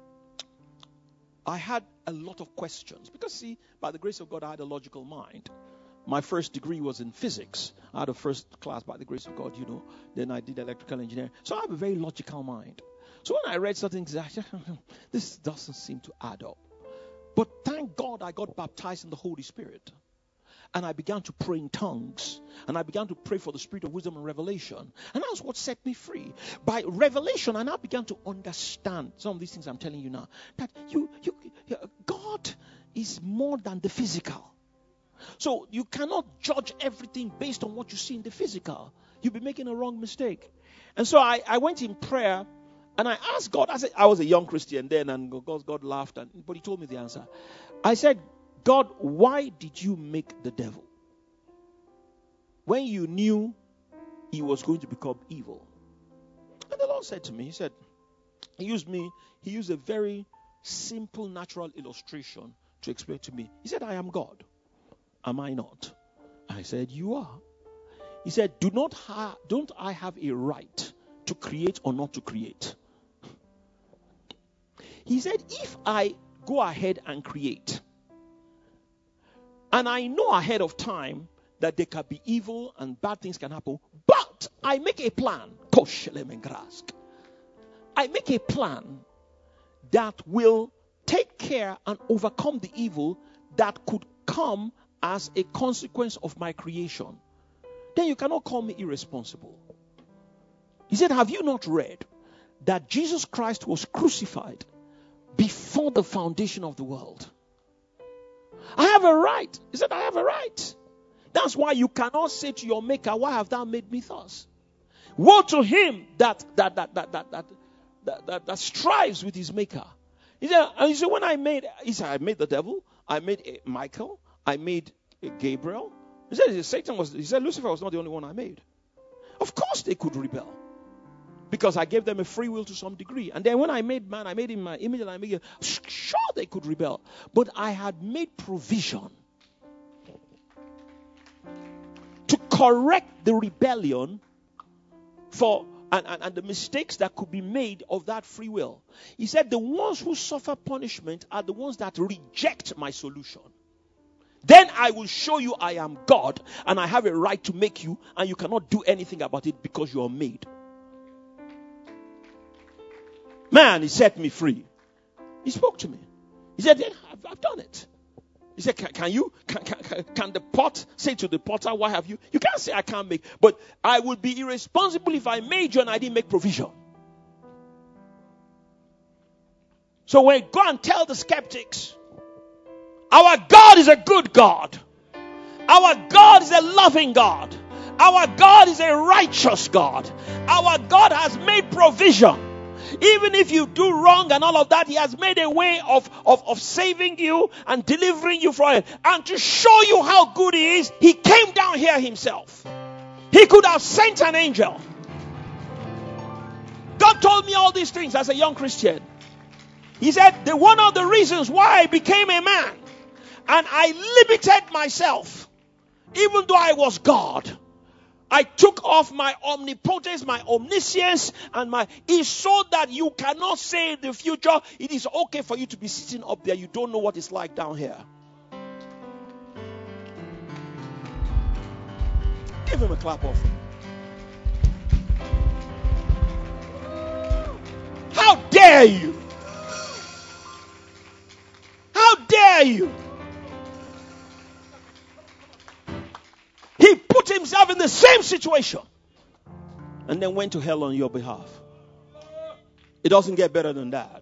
I had a lot of questions. Because see, by the grace of God, I had a logical mind. My first degree was in physics. I had a first class by the grace of God, you know. Then I did electrical engineering. So I have a very logical mind. So when I read something, this doesn't seem to add up. But thank God I got baptized in the Holy Spirit. And I began to pray in tongues. And I began to pray for the spirit of wisdom and revelation. And that's what set me free. By revelation, I now began to understand some of these things I'm telling you now. That you, you, God is more than the physical. So you cannot judge everything based on what you see in the physical. You'll be making a wrong mistake. And so I, I went in prayer and I asked God. I said, I was a young Christian then, and God, God laughed, and, but he told me the answer. I said, God, why did you make the devil? When you knew he was going to become evil. And the Lord said to me, he said, he used me, he used a very simple, natural illustration to explain to me. He said, I am God. Am I not? I said, you are. He said, do not ha- don't I have a right to create or not to create? He said, if I go ahead and create, and I know ahead of time that there can be evil and bad things can happen, but I make a plan. I make a plan that will take care and overcome the evil that could come as a consequence of my creation. Then you cannot call me irresponsible. He said, have you not read that Jesus Christ was crucified before the foundation of the world? I have a right. He said, I have a right. That's why you cannot say to your maker, why have thou made me thus? Woe to him that that that that that that that, that, that strives with his maker. He said, and he said, when I made, he said, I made the devil, I made Michael, I made Gabriel. He said, Satan was, he said, Lucifer was not the only one I made. Of course they could rebel, because I gave them a free will to some degree. And then when I made man, I made him in my image and I made him. Sure, they could rebel. But I had made provision to correct the rebellion for and, and, and the mistakes that could be made of that free will. He said the ones who suffer punishment are the ones that reject my solution. Then I will show you I am God and I have a right to make you, and you cannot do anything about it because you are made. Man, he set me free. He spoke to me. He said, yeah, I've, I've done it. He said, can, can you, can, can, can the pot say to the potter, why have you? You can't say I can't make, but I would be irresponsible if I made you and I didn't make provision. So when go and tell the skeptics, our God is a good God. Our God is a loving God. Our God is a righteous God. Our God has made provision. Even if you do wrong and all of that, he has made a way of, of, of saving you and delivering you from it. And to show you how good he is, he came down here himself. He could have sent an angel. God told me all these things as a young Christian. He said, the one of the reasons why I became a man and I limited myself, even though I was God, I took off my omnipotence, my omniscience, and my, is so that you cannot say in the future, it is okay for you to be sitting up there. You don't know what it's like down here. Give him a clap offering. How dare you? How dare you? He put himself in the same situation and then went to hell on your behalf. It doesn't get better than that.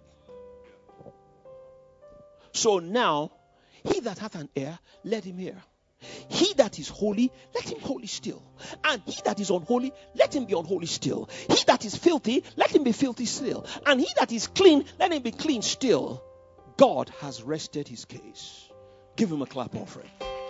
So now, he that hath an ear, let him hear. He that is holy, let him holy still. And he that is unholy, let him be unholy still. He that is filthy, let him be filthy still. And he that is clean, let him be clean still. God has rested his case. Give him a clap offering.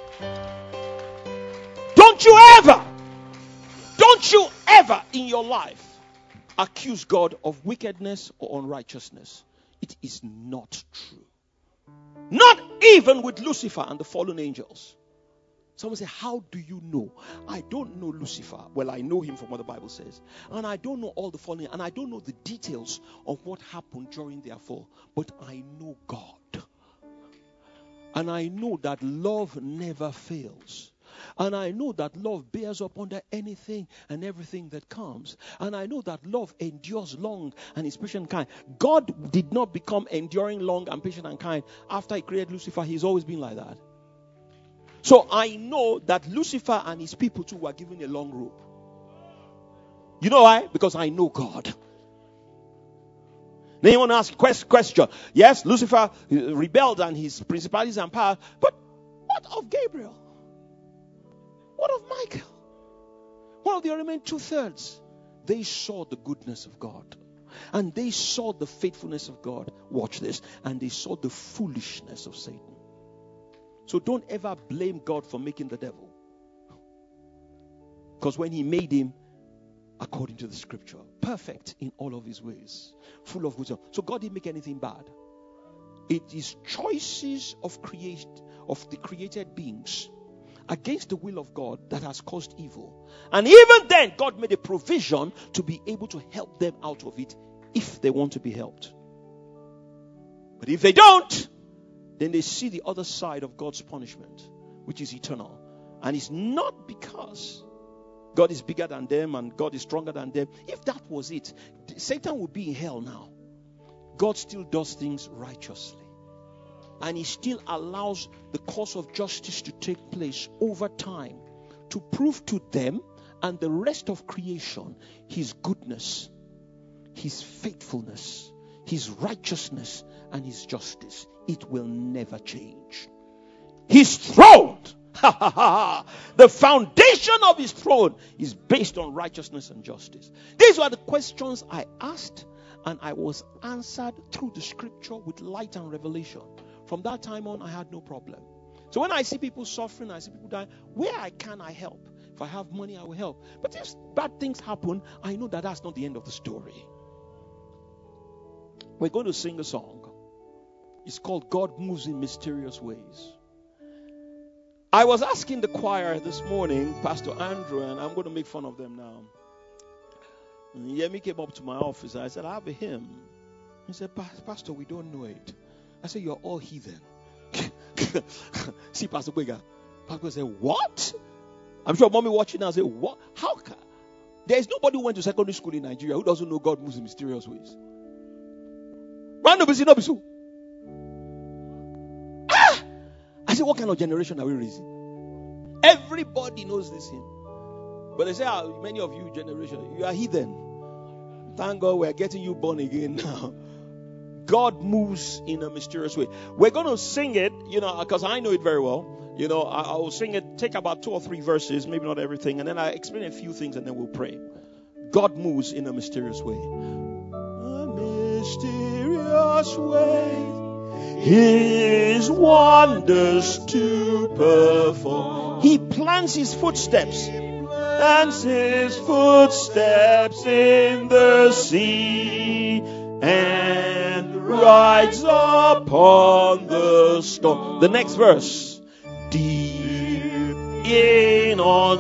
Don't you ever, don't you ever in your life accuse God of wickedness or unrighteousness. It is not true. Not even with Lucifer and the fallen angels. Someone say, how do you know? I don't know Lucifer. Well, I know him from what the Bible says. And I don't know all the fallen, and I don't know the details of what happened during their fall. But I know God. And I know that love never fails. And I know that love bears up under anything and everything that comes. And I know that love endures long and is patient and kind. God did not become enduring long and patient and kind after he created Lucifer. He's always been like that. So I know that Lucifer and his people too were given a long rope. You know why? Because I know God. Then you want to ask a question. Yes, Lucifer rebelled and his principalities and power. But what of Gabriel? What of Michael? What of the remaining two-thirds? They saw the goodness of God. And they saw the faithfulness of God. Watch this. And they saw the foolishness of Satan. So don't ever blame God for making the devil. Because when he made him, according to the scripture, perfect in all of his ways, full of wisdom. So God didn't make anything bad. It is choices of create of the created beings against the will of God that has caused evil. And even then, God made a provision to be able to help them out of it if they want to be helped. But if they don't, then they see the other side of God's punishment, which is eternal. And it's not because God is bigger than them and God is stronger than them. If that was it, Satan would be in hell now. God still does things righteously. And he still allows the course of justice to take place over time to prove to them and the rest of creation his goodness, his faithfulness, his righteousness, and his justice. It will never change. His throne, the foundation of his throne is based on righteousness and justice. These were the questions I asked, and I was answered through the scripture with light and revelation. From that time on, I had no problem. So when I see people suffering, I see people dying, where I can, I help. If I have money, I will help. But if bad things happen, I know that that's not the end of the story. We're going to sing a song. It's called God Moves in Mysterious Ways. I was asking the choir this morning, Pastor Andrew, and I'm going to make fun of them now. And Yemi came up to my office and I said, I have a hymn. He said, Pastor, we don't know it. I said, you're all heathen. See, Pastor Bega. Pastor said, what? I'm sure mommy watching now say, what? How can? There is nobody who went to secondary school in Nigeria who doesn't know God moves in mysterious ways. Ah! I said, what kind of generation are we raising? Everybody knows this hymn. But they say, oh, many of you generation, you are heathen. Thank God we are getting you born again now. God moves in a mysterious way. We're going to sing it, you know, because I know it very well. You know, I, I will sing it, take about two or three verses, maybe not everything, and then I explain a few things and then we'll pray. God moves in a mysterious way. A mysterious way, his wonders to perform. He plants his footsteps. Plants his footsteps in the sea and rides upon the storm. The next verse. Deep in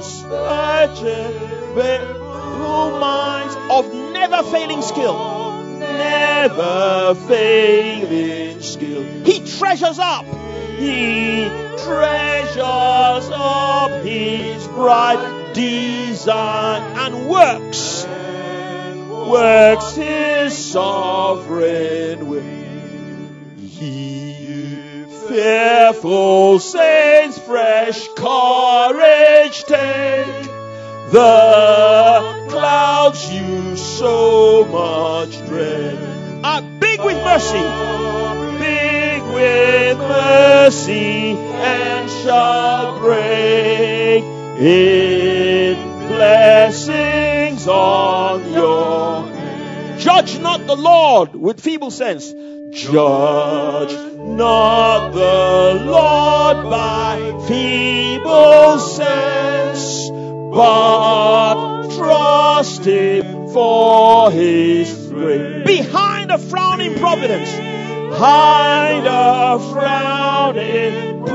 unsearchable minds of never failing skill. Never failing skill. He treasures up. He treasures up his bride. Design and works, works his sovereign will. Ye fearful saints, fresh courage take. The clouds you so much dread are big with mercy, big with mercy, and shall break in blessings on your head. Judge not the Lord with feeble sense. Judge not the Lord by feeble sense, but trust him for his grace. Behind a frowning providence, behind a frowning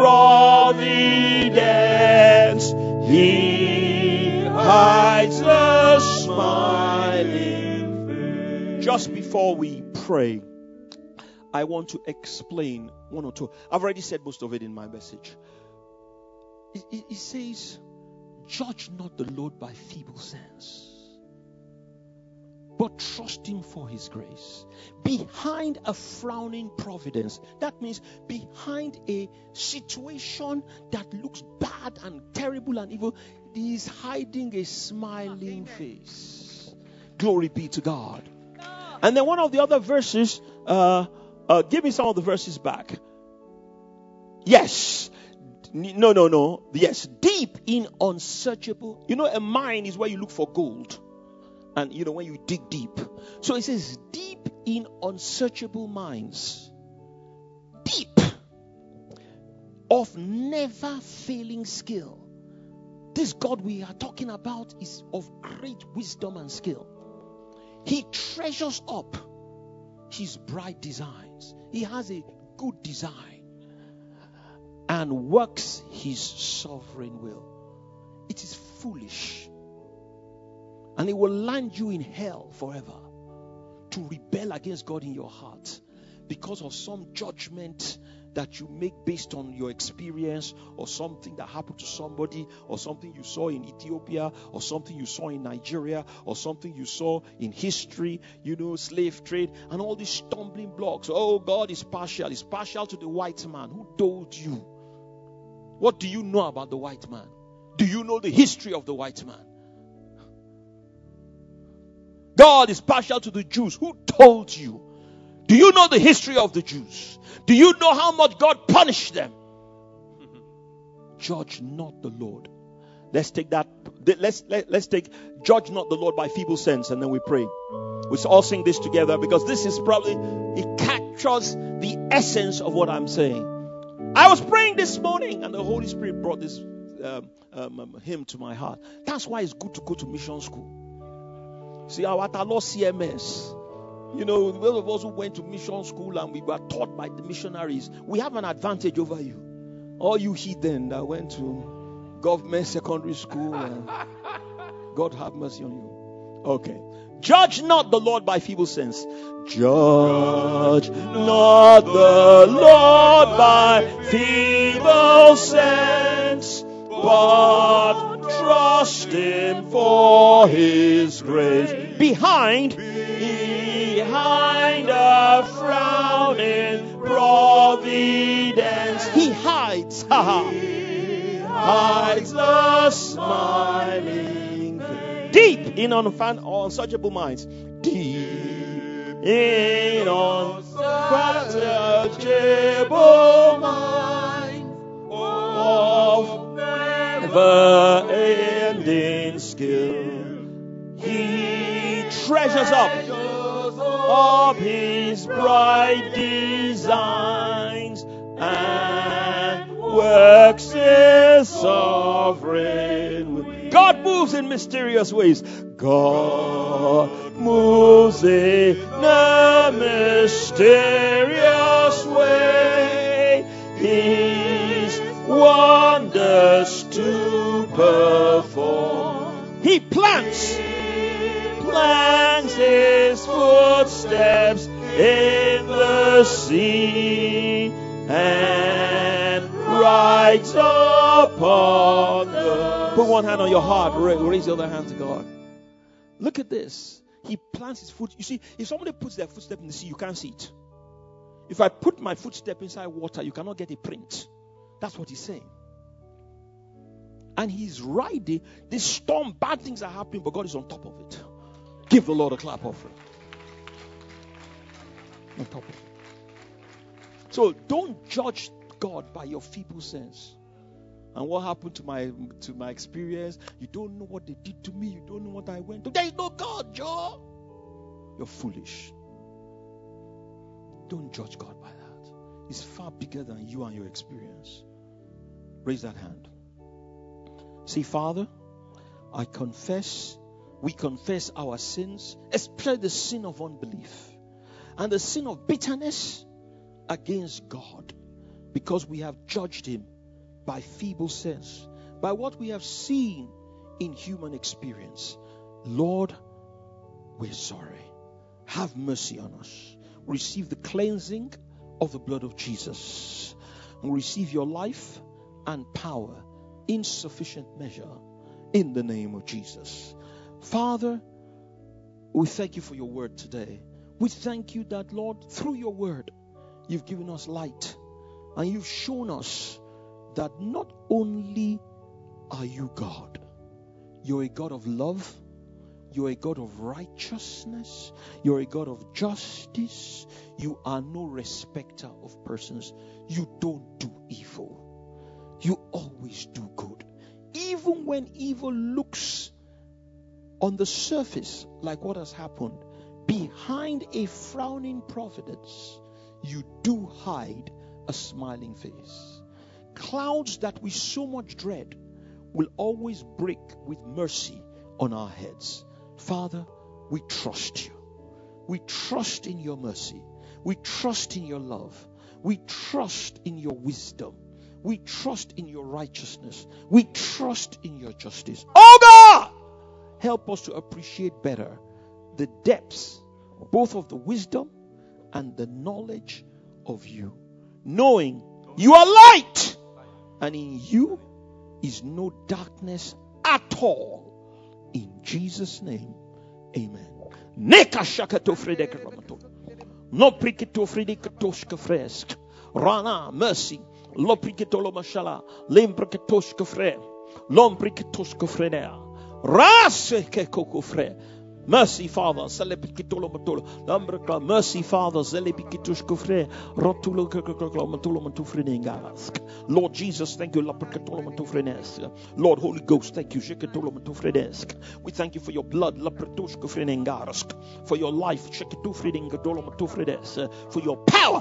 providence, he hides a smiling face. Just before we pray, I want to explain one or two. I've already said most of it in my message. It, it, it says, judge not the Lord by feeble sense, but trust him for his grace. Behind a frowning providence, that means behind a situation that looks bad and terrible and evil, he is hiding a smiling face. Glory be to God. And then one of the other verses, uh, uh, give me some of the verses back. Yes. No, no, no. Yes. Deep in unsearchable. You know, a mine is where you look for gold. And, you know, when you dig deep. So it says, deep in unsearchable minds. Deep. Of never failing skill. This God we are talking about is of great wisdom and skill. He treasures up his bright designs. He has a good design. And works his sovereign will. It is foolish. And it will land you in hell forever to rebel against God in your heart. because of some judgment that you make based on your experience, or something that happened to somebody, or something you saw in Ethiopia, or something you saw in Nigeria, or something you saw in history, you know, slave trade, and all these stumbling blocks. Oh, God is partial. He's partial to the white man. Who told you? What do you know about the white man? Do you know the history of the white man? God is partial to the Jews. Who told you? Do you know the history of the Jews? Do you know how much God punished them? Judge not the Lord. Let's take that. Let's let, let's take judge not the Lord by feeble sense, and then we pray. We all sing this together, because this is probably, it captures the essence of what I'm saying. I was praying this morning, and the Holy Spirit brought this um, um, um, hymn to my heart. That's why it's good to go to mission school. See, our Atalo C M S. You know, those of us who went to mission school and we were taught by the missionaries, we have an advantage over you. All you heathen that went to government secondary school, and God have mercy on you. Okay. Judge not the Lord by feeble sense. Judge not the Lord by feeble sense, but trust Him for His grace. Behind, behind a frowning providence, He hides, He hides the smiling face. Deep in unfan- unsearchable minds, deep in unsearchable minds of never-ending skill, He treasures up of His bright designs and works His sovereign will. God moves in mysterious ways. God moves in a mysterious way, His wonders to perform. He plants, plants His footsteps in the sea, and rides upon the... Put one hand on your heart, raise the other hand to God. Look at this. He plants His foot. You see, if somebody puts their footstep in the sea, you can't see it. If I put my footstep inside water, you cannot get a print. That's what He's saying. And He's riding this storm. Bad things are happening, but God is on top of it. Give the Lord a clap offering. On top of it. So don't judge God by your feeble sense. And what happened to my to my experience? You don't know what they did to me. You don't know what I went through. There is no God, Joe. You're foolish. Don't judge God by that. He's far bigger than you and your experience. Raise that hand. Say, Father, I confess, we confess our sins, especially the sin of unbelief and the sin of bitterness against God, because we have judged Him by feeble sense, by what we have seen in human experience. Lord, we're sorry. Have mercy on us. Receive the cleansing of the blood of Jesus. And receive your life and power in sufficient measure in the name of Jesus. Father, we thank you for your word today. We thank you that, Lord, through your word, you've given us light, and you've shown us that not only are you God, you're a God of love, you're a God of righteousness, you're a God of justice, you are no respecter of persons, you don't do evil, you always do good. Even when evil looks on the surface like what has happened, behind a frowning providence, you do hide a smiling face. Clouds that we so much dread will always break with mercy on our heads. Father, we trust you. We trust in your mercy. We trust in your love. We trust in your wisdom. We trust in your righteousness. We trust in your justice. Oh God! Help us to appreciate better the depths both of the wisdom and the knowledge of you, knowing you are light, and in you is no darkness at all. In Jesus' name, amen. Neka shakato fredeka ramato. No prikito fredeka toshka fresk. Rana mercy. Lo prikito lo mashala. Lembriketoshka fre. Lombriketoshka frenea. Rase ke koko fre. Mercy, Father. Mercy, Father. Lord Jesus, thank you. Lord Holy Ghost, thank you. We thank you for your blood, for your life, for your power,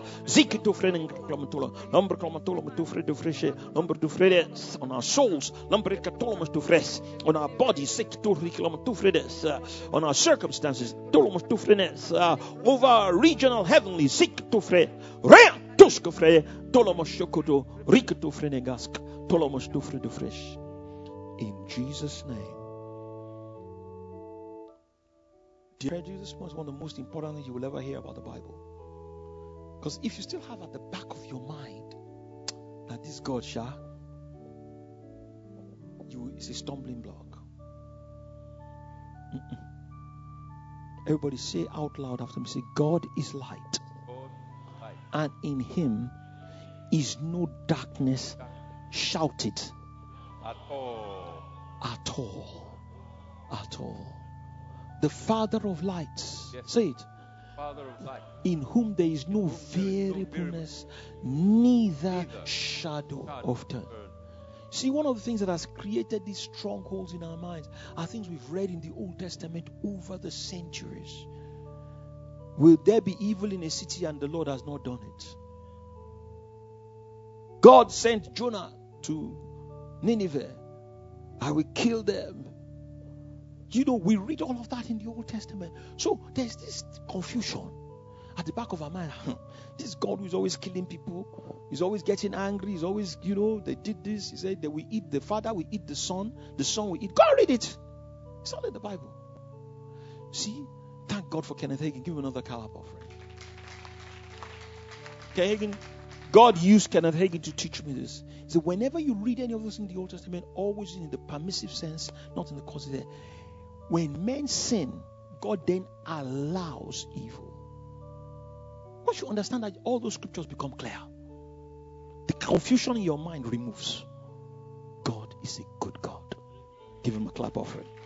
on our souls, on our bodies, on our circumstances, uh, over our regional heavenly zikitofre, reatuskofre, tolomoshokoto, rikatofrenegask, tolomostofre de fresh. In Jesus' name. Dear Jesus, was one of the most important things you will ever hear about the Bible. Because if you still have at the back of your mind that this God, Shah, you is a stumbling block. Mm-mm. Everybody say out loud after me. Say, God is light. God, light. And in him is no darkness. Shout it. At all. At all. At all. The Father of lights. Yes. Say it. Father of light. In whom there is no variableness, neither, neither shadow, shadow of turn. See, one of the things that has created these strongholds in our minds are things we've read in the Old Testament over the centuries. Will there be evil in a city and the Lord has not done it? God sent Jonah to Nineveh. I will kill them. You know, we read all of that in the Old Testament. So there's this confusion at the back of our mind. This God who is always killing people, he's always getting angry, he's always, you know, they did this. He said that we eat the Father, we eat the Son, the Son we eat. Go read it. It's all in the Bible. See, thank God for Kenneth Hagin. Give him another clap offering. Kenneth Hagin, God used Kenneth Hagin to teach me this. He said, whenever you read any of this in the Old Testament, always in the permissive sense, not in the causative. When men sin, God then allows evil. Once you understand that, all those scriptures become clear. The confusion in your mind removes. God is a good God. Give him a clap offering.